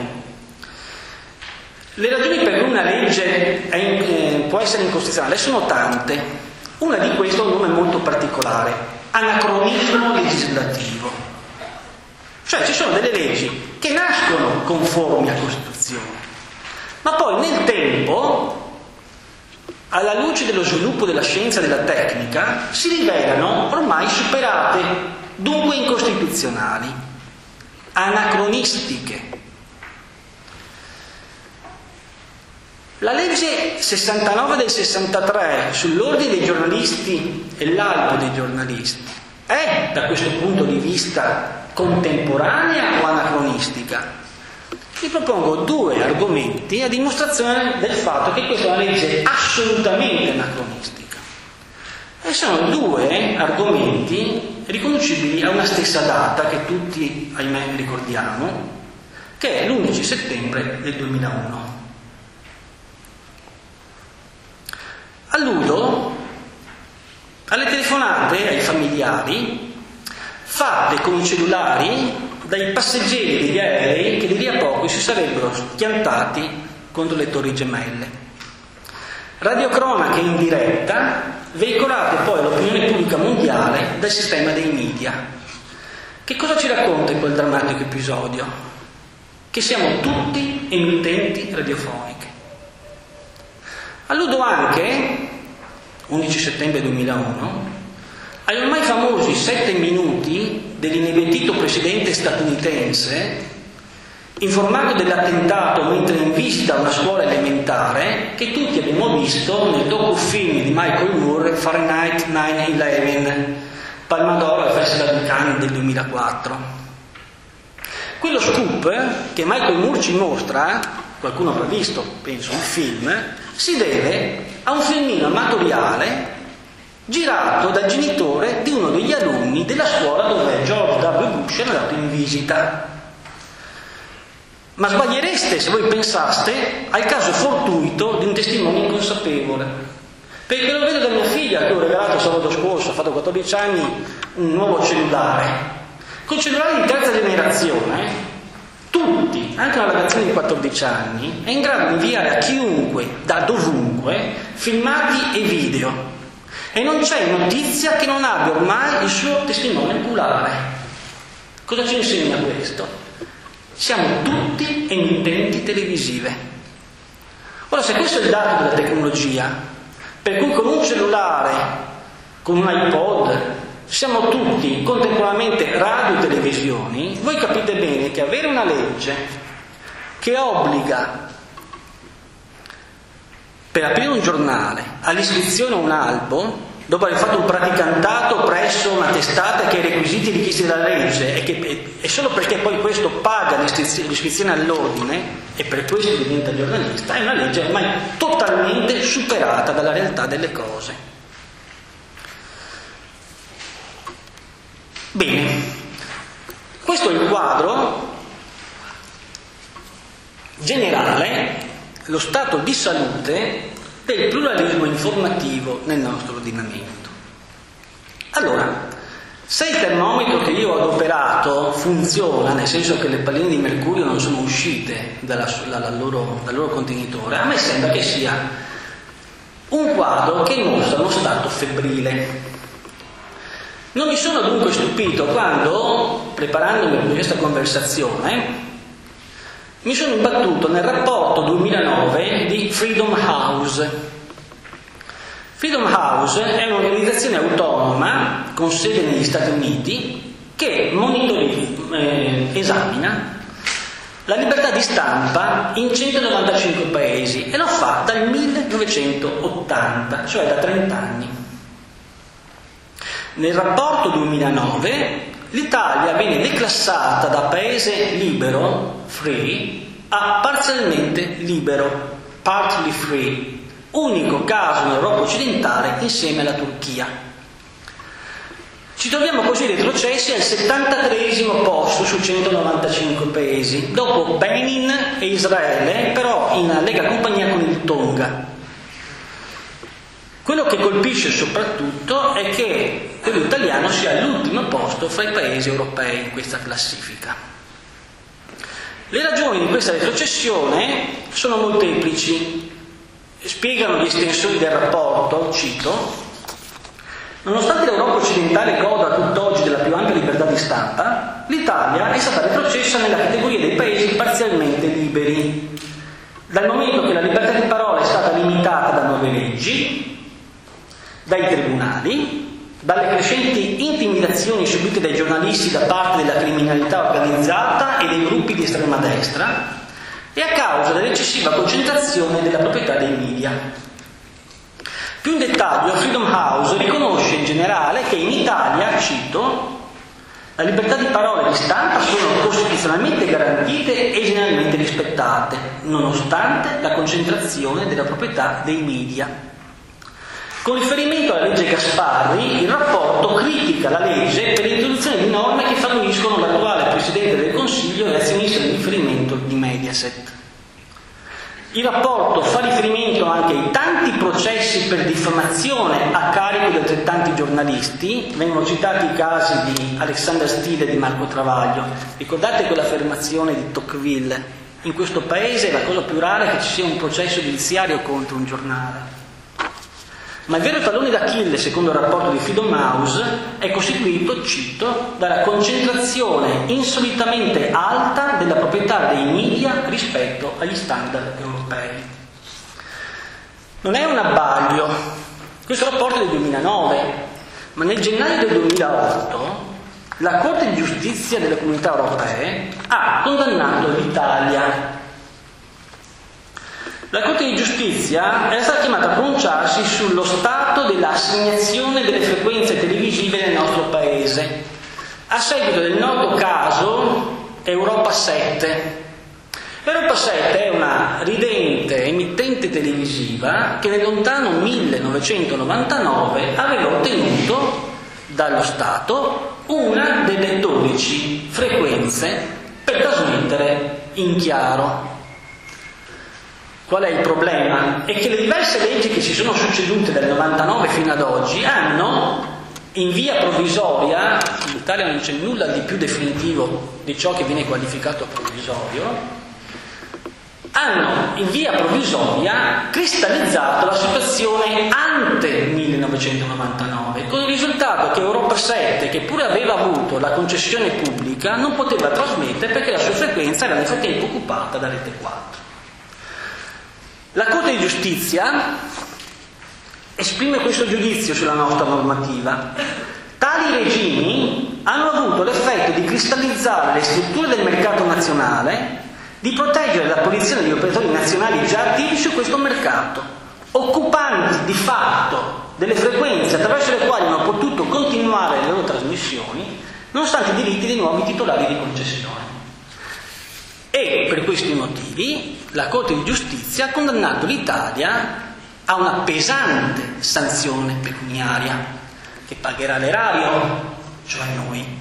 Le ragioni per cui una legge è in, eh, può essere incostituzionale sono tante. Una di queste ha un nome molto particolare: anacronismo legislativo. Cioè ci sono delle leggi che nascono conformi alla Costituzione, ma poi nel tempo, alla luce dello sviluppo della scienza e della tecnica, si rivelano ormai superate, dunque incostituzionali, anacronistiche. La legge sessantanove del sessantatré sull'ordine dei giornalisti e l'albo dei giornalisti è, da questo punto di vista, contemporanea o anacronistica? Vi propongo due argomenti a dimostrazione del fatto che questa è una legge assolutamente anacronistica. E sono due argomenti riconducibili a una stessa data che tutti, ahimè, ricordiamo, che è l'undici settembre del duemilauno. Alludo alle telefonate ai familiari fatte con i cellulari dai passeggeri degli aerei che di lì a poco si sarebbero schiantati contro le torri gemelle. Radiocronache in diretta, veicolate poi all'opinione pubblica mondiale dal sistema dei media. Che cosa ci racconta quel drammatico episodio? Che siamo tutti emittenti radiofoniche. Alludo anche, undici settembre duemilauno, agli ormai famosi sette minuti dell'inebetito presidente statunitense informato dell'attentato mentre in visita a una scuola elementare che tutti abbiamo visto nel docufilm di Michael Moore Fahrenheit nove undici, Palma d'Oro al Festival di Cannes del duemilaquattro. Quello scoop che Michael Moore ci mostra, qualcuno avrà visto, penso, un film, si deve a un filmino amatoriale girato dal genitore di uno degli alunni della scuola dove George W. Bush era andato in visita. Ma sbagliereste se voi pensaste al caso fortuito di un testimone inconsapevole, Perché lo vedo da mia figlia, che ho regalato sabato scorso, ha fatto quattordici anni, un nuovo cellulare. Con cellulari di terza generazione, tutti, anche una ragazzina di quattordici anni, è in grado di inviare a chiunque, da dovunque, filmati e video. E non c'è notizia che non abbia ormai il suo testimone oculare. Cosa ci insegna questo? Siamo tutti emittenti televisive. Ora, se questo è il dato della tecnologia, per cui con un cellulare, con un iPod, siamo tutti contemporaneamente radio e televisioni, voi capite bene che avere una legge che obbliga per aprire un giornale all'iscrizione a un albo, dopo aver fatto un praticantato presso una testata che ha i requisiti richiesti dalla legge e, che, e solo perché poi questo paga l'iscrizione all'ordine e per questo diventa giornalista, è una legge ormai totalmente superata dalla realtà delle cose. Bene, questo è il quadro generale, lo stato di salute del pluralismo informativo nel nostro ordinamento. Allora, se il termometro che io ho adoperato funziona, nel senso che le palline di mercurio non sono uscite dalla, dalla loro, dal loro contenitore, a me sembra che sia un quadro che mostra uno stato febbrile. Non mi sono dunque stupito quando, preparandomi per questa conversazione, mi sono imbattuto nel rapporto duemilanove di Freedom House. Freedom House è un'organizzazione autonoma con sede negli Stati Uniti che monitorizza, eh, esamina la libertà di stampa in centonovantacinque paesi e lo fa dal millenovecentottanta, cioè da trenta anni. Nel rapporto duemilanove l'Italia viene declassata da paese libero, free, a parzialmente libero, partly free, unico caso in Europa occidentale insieme alla Turchia. Ci troviamo così retrocessi al settantatreesimo posto su centonovantacinque paesi, dopo Benin e Israele, però in lega compagnia con il Tonga. Quello che colpisce soprattutto è che quello italiano sia all'ultimo posto fra i paesi europei in questa classifica. Le ragioni di questa retrocessione sono molteplici. Spiegano gli estensori del rapporto, cito: nonostante l'Europa occidentale goda tutt'oggi della più ampia libertà di stampa, l'Italia è stata retrocessa nella categoria dei paesi parzialmente liberi, dal momento che la libertà di parola è stata limitata da nuove leggi, dai tribunali, dalle crescenti intimidazioni subite dai giornalisti da parte della criminalità organizzata e dei gruppi di estrema destra e a causa dell'eccessiva concentrazione della proprietà dei media. Più in dettaglio, Freedom House riconosce in generale che in Italia, cito, la libertà di parola e di stampa sono costituzionalmente garantite e generalmente rispettate, nonostante la concentrazione della proprietà dei media. Con riferimento alla legge Gasparri, il rapporto critica la legge per l'introduzione di norme che favoriscono l'attuale Presidente del Consiglio e azionista di riferimento di Mediaset. Il rapporto fa riferimento anche ai tanti processi per diffamazione a carico di altrettanti giornalisti, vengono citati i casi di Alexander Steele e di Marco Travaglio. Ricordate quell'affermazione di Tocqueville: in questo paese è la cosa più rara che ci sia un processo giudiziario contro un giornale. Ma il vero tallone d'Achille, secondo il rapporto di Freedom House, è costituito, cito, dalla concentrazione insolitamente alta della proprietà dei media rispetto agli standard europei. Non è un abbaglio, questo rapporto è del duemilanove, ma nel gennaio del duemilaotto la Corte di Giustizia delle Comunità Europee ha condannato l'Italia. La Corte di Giustizia era stata chiamata a pronunciarsi sullo stato dell'assegnazione delle frequenze televisive nel nostro Paese, a seguito del noto caso Europa sette. Europa sette è una ridente emittente televisiva che nel lontano millenovecentonovantanove aveva ottenuto dallo Stato una delle dodici frequenze per trasmettere in chiaro. Qual è il problema? È che le diverse leggi che si sono succedute dal novantanove fino ad oggi hanno, in via provvisoria, in Italia non c'è nulla di più definitivo di ciò che viene qualificato provvisorio, hanno in via provvisoria cristallizzato la situazione ante millenovecentonovantanove, con il risultato che Europa sette, che pure aveva avuto la concessione pubblica, non poteva trasmettere perché la sua frequenza era nel frattempo occupata da Rete quattro. La Corte di Giustizia esprime questo giudizio sulla nostra normativa. Tali regimi hanno avuto l'effetto di cristallizzare le strutture del mercato nazionale, di proteggere la posizione di operatori nazionali già attivi su questo mercato, occupanti di fatto delle frequenze attraverso le quali hanno potuto continuare le loro trasmissioni, nonostante i diritti dei nuovi titolari di concessione. E per questi motivi la Corte di Giustizia ha condannato l'Italia a una pesante sanzione pecuniaria che pagherà l'erario, cioè noi.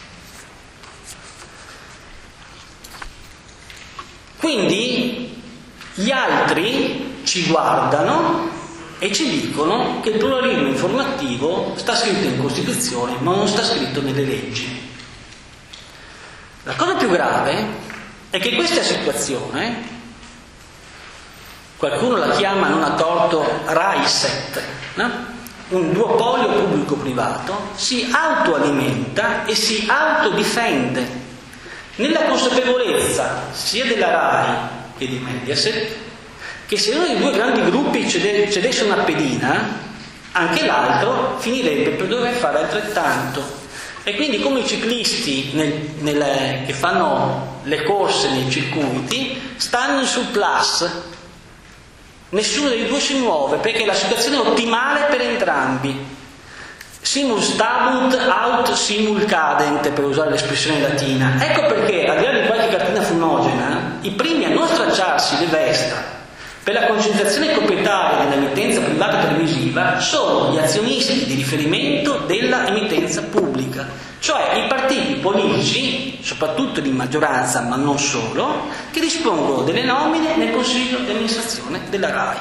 Quindi gli altri ci guardano e ci dicono che il pluralismo informativo sta scritto in Costituzione ma non sta scritto nelle leggi. La cosa più grave è che questa situazione, qualcuno la chiama non a torto Raiset, no? Un duopolio pubblico-privato, si autoalimenta e si autodifende nella consapevolezza sia della RAI che di Mediaset che se uno dei due grandi gruppi cede, cedesse una pedina, anche l'altro finirebbe per dover fare altrettanto. E quindi come i ciclisti nel, nel, che fanno le corse nei circuiti stanno in surplus, nessuno dei due si muove perché la situazione è ottimale per entrambi. Simul stabunt aut simul cadent, per usare l'espressione latina. Ecco perché, al di là di qualche cartina fumogena, i primi a non stracciarsi le vesti per la concentrazione proprietaria dell'emittenza privata televisiva sono gli azionisti di riferimento della emittenza pubblica, cioè i partiti politici, soprattutto di maggioranza ma non solo, che dispongono delle nomine nel consiglio di amministrazione della RAI.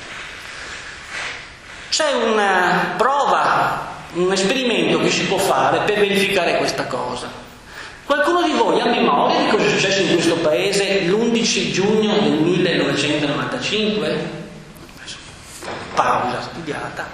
C'è una prova, un esperimento che si può fare per verificare questa cosa. Qualcuno di voi ha memoria di cosa è successo in questo paese l'undici giugno del millenovecentonovantacinque? Pausa studiata.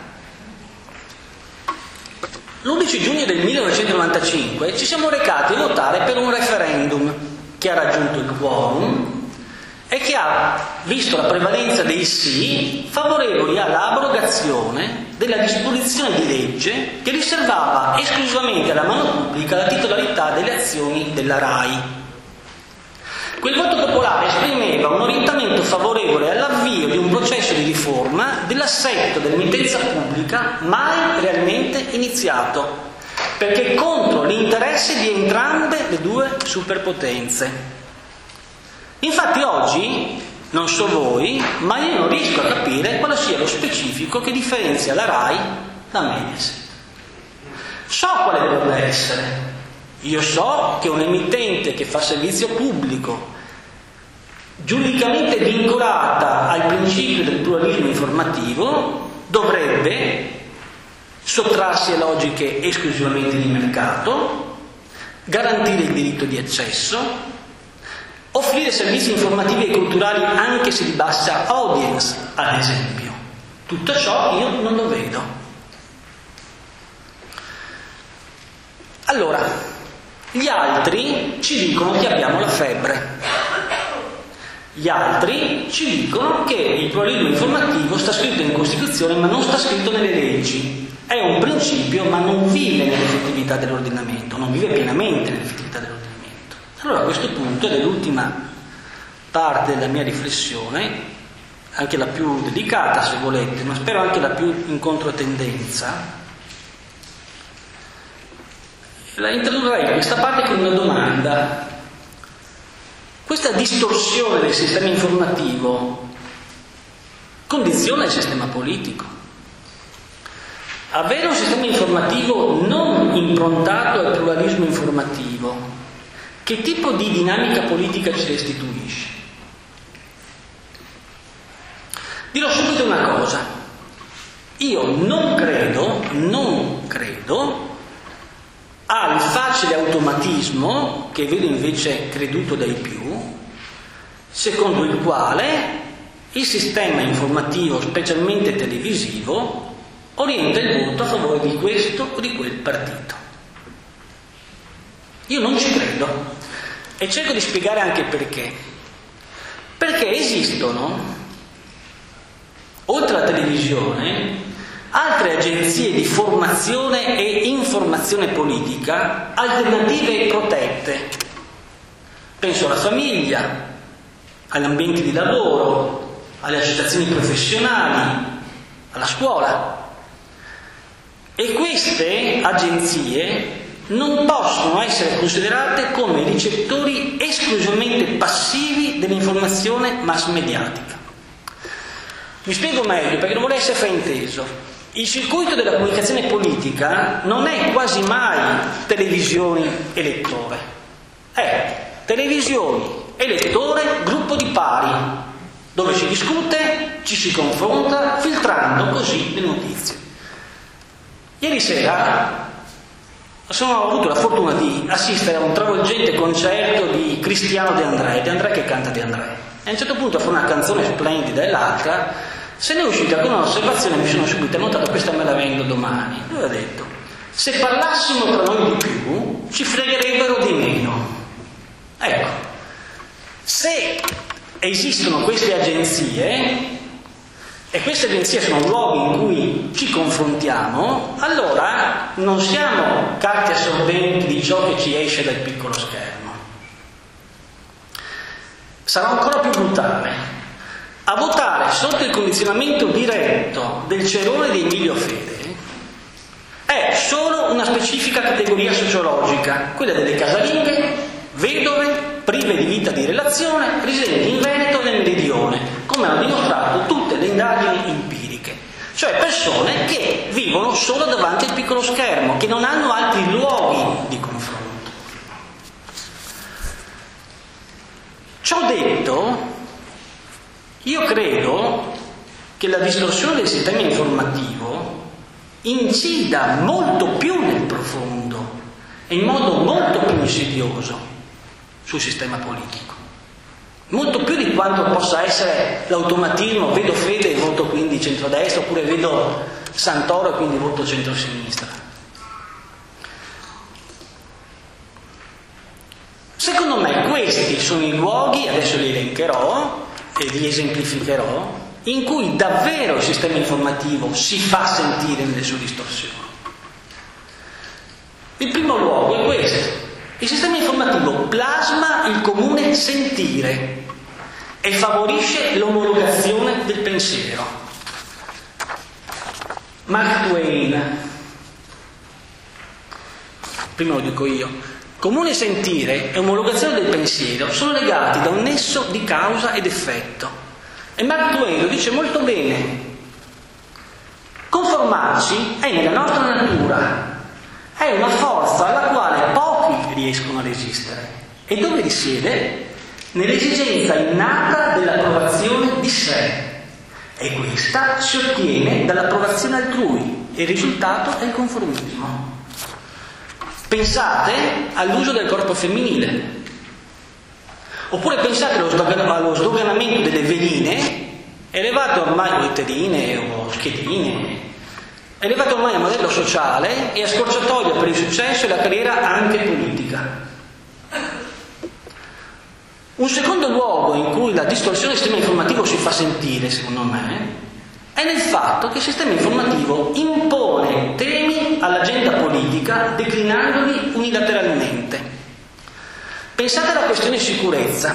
L'undici giugno del millenovecentonovantacinque ci siamo recati a votare per un referendum che ha raggiunto il quorum e che ha visto la prevalenza dei sì favorevoli all'abrogazione della disposizione di legge che riservava esclusivamente alla mano pubblica la titolarità delle azioni della RAI. Quel voto popolare esprimeva un orientamento favorevole all'avvio di un processo di riforma dell'assetto dell'emittenza pubblica mai realmente iniziato, perché contro l'interesse di entrambe le due superpotenze. Infatti oggi, non so voi, ma io non riesco a capire quale sia lo specifico che differenzia la RAI da Mediaset. So quale dovrebbe essere. Io so che un emittente che fa servizio pubblico, giuridicamente vincolata al principio del pluralismo informativo, dovrebbe sottrarsi a logiche esclusivamente di mercato, garantire il diritto di accesso, offrire servizi informativi e culturali anche se di bassa audience, ad esempio. Tutto ciò io non lo vedo. Allora, gli altri ci dicono che abbiamo la febbre. Gli altri ci dicono che il pluralismo informativo sta scritto in Costituzione ma non sta scritto nelle leggi. È un principio ma non vive nell'effettività dell'ordinamento, non vive pienamente nell'effettività dell'ordinamento. Allora a questo punto, ed è l'ultima parte della mia riflessione, anche la più delicata se volete, ma spero anche la più in controtendenza, la introdurrei questa parte con una domanda. Questa distorsione del sistema informativo condiziona il sistema politico? Avere un sistema informativo non improntato al pluralismo informativo, che tipo di dinamica politica ci restituisce? Dirò subito una cosa: io non credo, non credo al facile automatismo, che vedo invece creduto dai più, secondo il quale il sistema informativo, specialmente televisivo, orienta il voto a favore di questo o di quel partito. Io non ci credo e cerco di spiegare anche perché. Perché esistono, oltre alla televisione, altre agenzie di formazione e informazione politica alternative e protette. Penso alla famiglia, agli ambienti di lavoro, alle associazioni professionali, alla scuola. E queste agenzie non possono essere considerate come ricettori esclusivamente passivi dell'informazione mass mediatica. Mi spiego meglio, perché non vorrei essere frainteso. Il circuito della comunicazione politica non è quasi mai televisioni e lettore. È televisioni e lettore gruppo di pari, dove si discute, ci si confronta, filtrando così le notizie. Ieri sera ho avuto la fortuna di assistere a un travolgente concerto di Cristiano De André, De André che canta De André. E a un certo punto, fra una canzone splendida e l'altra, se ne è uscita con un'osservazione, mi sono subito annotato, questa me la vendo domani. Lui ha detto: se parlassimo tra noi di più, ci fregherebbero di meno. Ecco, se esistono queste agenzie, e queste agenzie sono luoghi in cui ci confrontiamo, allora non siamo carte assorbenti di ciò che ci esce dal piccolo schermo. Sarà ancora più brutale. A votare sotto il condizionamento diretto del cerone di Emilio Fede è solo una specifica categoria sociologica, quella delle casalinghe, vedove, prive di vita di relazione, residenti in Veneto e nel Meridione, come hanno dimostrato tutte le indagini empiriche. Cioè persone che vivono solo davanti al piccolo schermo, che non hanno altri luoghi di confronto. Ciò detto, io credo che la distorsione del sistema informativo incida molto più nel profondo e in modo molto più insidioso sul sistema politico, molto più di quanto possa essere l'automatismo: vedo Fede e voto quindi centrodestra, oppure vedo Santoro e quindi voto centrosinistra. Secondo me questi sono i luoghi, adesso li elencherò e li esemplificherò, in cui davvero il sistema informativo si fa sentire nelle sue distorsioni. Il primo luogo è questo: il sistema informativo plasma il comune sentire e favorisce l'omologazione del pensiero. Mark Twain, prima lo dico io: comune sentire e omologazione del pensiero sono legati da un nesso di causa ed effetto. E Mark Twain lo dice molto bene: conformarci è nella nostra natura, è una forza alla quale pochi riescono a resistere. E dove risiede? Nell'esigenza innata dell'approvazione di sé. E questa si ottiene dall'approvazione altrui. E il risultato è il conformismo. Pensate all'uso del corpo femminile. Oppure pensate allo, sdogan- allo sdoganamento delle veline, elevate ormai, o letterine o schedine, elevato ormai a modello sociale e a scorciatoia per il successo e la carriera anche politica. Un secondo luogo in cui la distorsione del sistema informativo si fa sentire, secondo me, è nel fatto che il sistema informativo impone temi all'agenda politica declinandoli unilateralmente. Pensate alla questione sicurezza.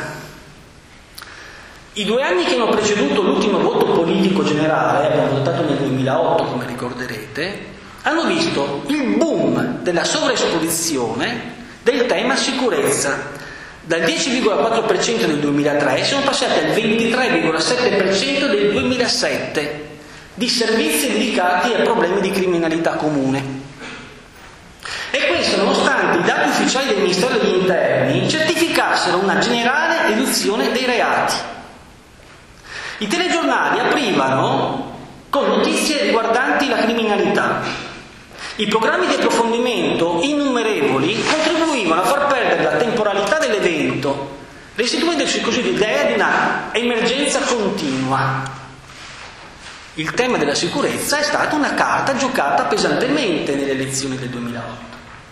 I due anni che hanno preceduto l'ultimo voto politico generale, abbiamo votato nel duemilaotto come ricorderete, hanno visto il boom della sovraesposizione del tema sicurezza. Dal dieci virgola quattro per cento del duemilatré siamo passati al ventitré virgola sette per cento del duemilasette di servizi dedicati a problemi di criminalità comune. E questo nonostante i dati ufficiali del Ministero degli Interni certificassero una generale riduzione dei reati. I telegiornali aprivano con notizie riguardanti la criminalità. I programmi di approfondimento innumerevoli contribuivano a far perdere la temporalità dell'evento, restituendoci così l'idea di una emergenza continua. Il tema della sicurezza è stata una carta giocata pesantemente nelle elezioni del duemilaotto.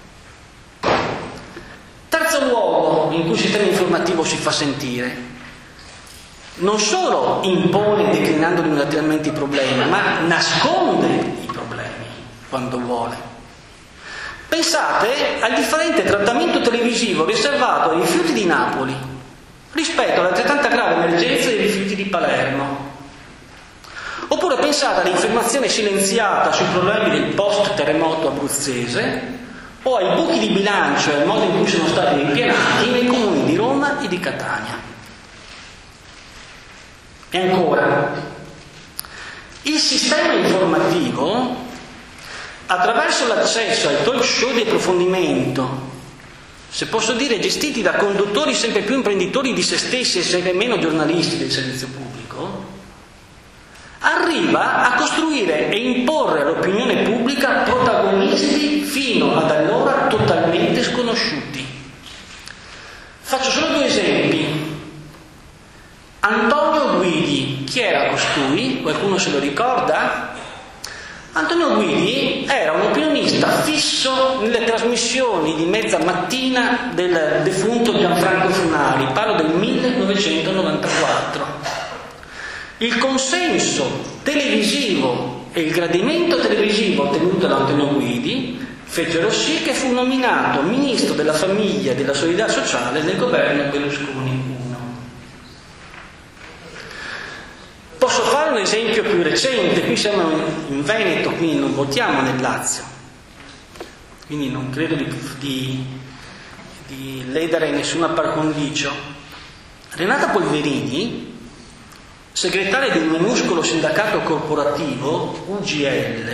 Terzo luogo in cui il sistema informativo si fa sentire. Non solo impone declinando unilateralmente i problemi, ma nasconde i problemi quando vuole. Pensate al differente trattamento televisivo riservato ai rifiuti di Napoli rispetto all'altrettanta grave emergenza dei rifiuti di Palermo. Oppure pensate all'informazione silenziata sui problemi del post-terremoto abruzzese o ai buchi di bilancio e al modo in cui sono stati ripianati nei comuni di Roma e di Catania. E ancora, il sistema informativo, attraverso l'accesso ai talk show di approfondimento, se posso dire gestiti da conduttori sempre più imprenditori di se stessi e sempre meno giornalisti del servizio pubblico, arriva a costruire e imporre all'opinione pubblica protagonisti fino ad allora totalmente sconosciuti. Faccio solo due esempi. Antonio Guidi, chi era costui? Qualcuno se lo ricorda? Antonio Guidi era un opinionista fisso nelle trasmissioni di mezza mattina del defunto Gianfranco Funari, parlo del millenovecentonovantaquattro. Il consenso televisivo e il gradimento televisivo ottenuto da Antonio Guidi fecero sì che fu nominato ministro della famiglia e della solidarietà sociale nel governo Berlusconi uno. Posso fare un esempio più recente, qui siamo in Veneto, quindi non votiamo nel Lazio, quindi non credo di, di, di ledere nessuna par condicio. Renata Polverini, segretaria di un minuscolo sindacato corporativo, U G L,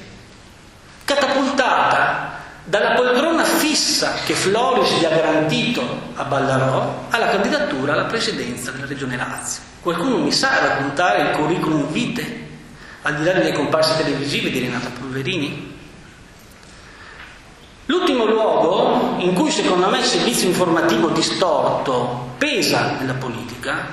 catapultata dalla poltrona fissa che Floris gli ha garantito a Ballarò alla candidatura alla presidenza della Regione Lazio. Qualcuno mi sa raccontare il curriculum vitae, al di là delle comparse televisive di Renata Polverini? L'ultimo luogo in cui secondo me il servizio informativo distorto pesa nella politica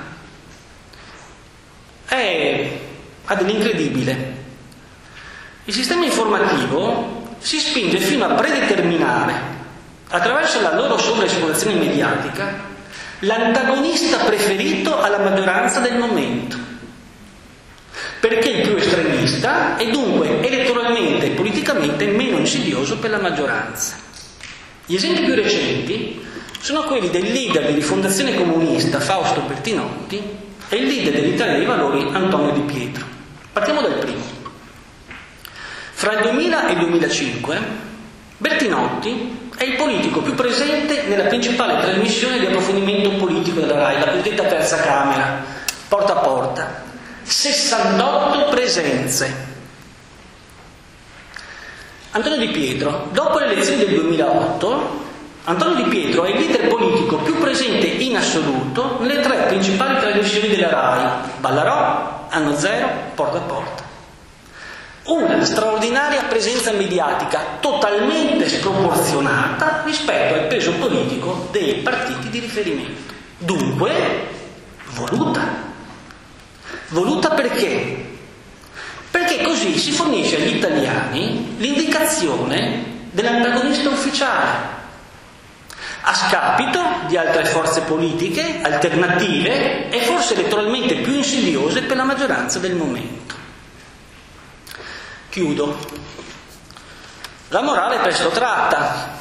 è ha dell'incredibile. Il sistema informativo si spinge fino a predeterminare, attraverso la loro sovraesplorazione mediatica, l'antagonista preferito alla maggioranza del momento, perché il più estremista è dunque elettoralmente e politicamente meno insidioso per la maggioranza. Gli esempi più recenti sono quelli del leader di Rifondazione Comunista Fausto Bertinotti e il leader dell'Italia dei Valori Antonio Di Pietro. Partiamo dal primo. Fra il duemila e il duemilacinque Bertinotti è il politico più presente nella principale trasmissione di approfondimento politico della RAI, la cosiddetta terza camera, porta a porta. sessantotto presenze. Antonio Di Pietro, dopo le elezioni del duemilaotto, Antonio Di Pietro è il leader politico più presente in assoluto nelle tre principali trasmissioni della RAI, Ballarò, Anno Zero, Porta a Porta. Una straordinaria presenza mediatica totalmente sproporzionata rispetto al peso politico dei partiti di riferimento. Dunque, voluta. Voluta perché? Perché così si fornisce agli italiani l'indicazione dell'antagonista ufficiale, a scapito di altre forze politiche alternative e forse elettoralmente più insidiose per la maggioranza del momento. Chiudo. La morale è presto tratta.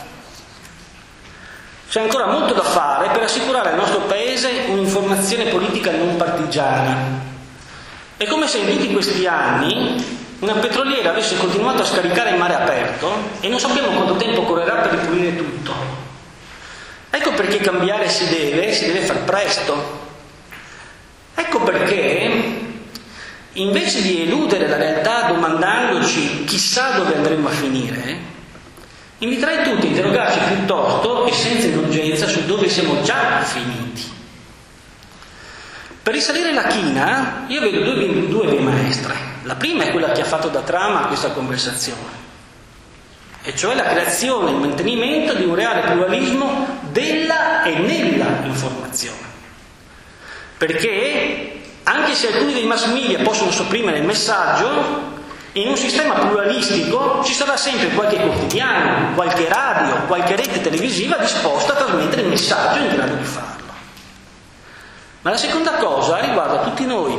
C'è ancora molto da fare per assicurare al nostro Paese un'informazione politica non partigiana. È come se in tutti questi anni una petroliera avesse continuato a scaricare in mare aperto e non sappiamo quanto tempo occorrerà per ripulire tutto. Ecco perché cambiare si deve, si deve far presto. Ecco perché, invece di eludere la realtà domandandoci chissà dove andremo a finire, inviterei tutti a interrogarci piuttosto e senza indulgenza su dove siamo già finiti. Per risalire la china, io vedo due, due vie maestre. La prima è quella che ha fatto da trama a questa conversazione, e cioè la creazione e il mantenimento di un reale pluralismo della e nella informazione. Perché, anche se alcuni dei mass media possono sopprimere il messaggio, in un sistema pluralistico ci sarà sempre qualche quotidiano, qualche radio, qualche rete televisiva disposta a trasmettere il messaggio in grado di farlo. Ma la seconda cosa riguarda tutti noi.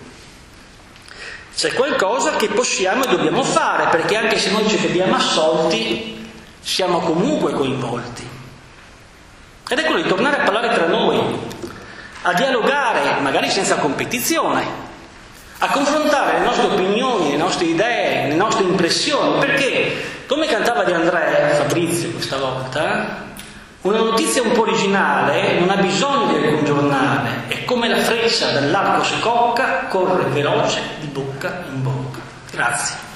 C'è qualcosa che possiamo e dobbiamo fare, perché anche se noi ci vediamo assolti, siamo comunque coinvolti. Ed è quello di tornare a parlare tra noi, a dialogare, magari senza competizione, a confrontare le nostre opinioni, le nostre idee, le nostre impressioni, perché, come cantava De André, Fabrizio questa volta, una notizia un po' originale non ha bisogno di alcun giornale, è come la freccia dall'arco scocca, corre veloce di bocca in bocca. Grazie.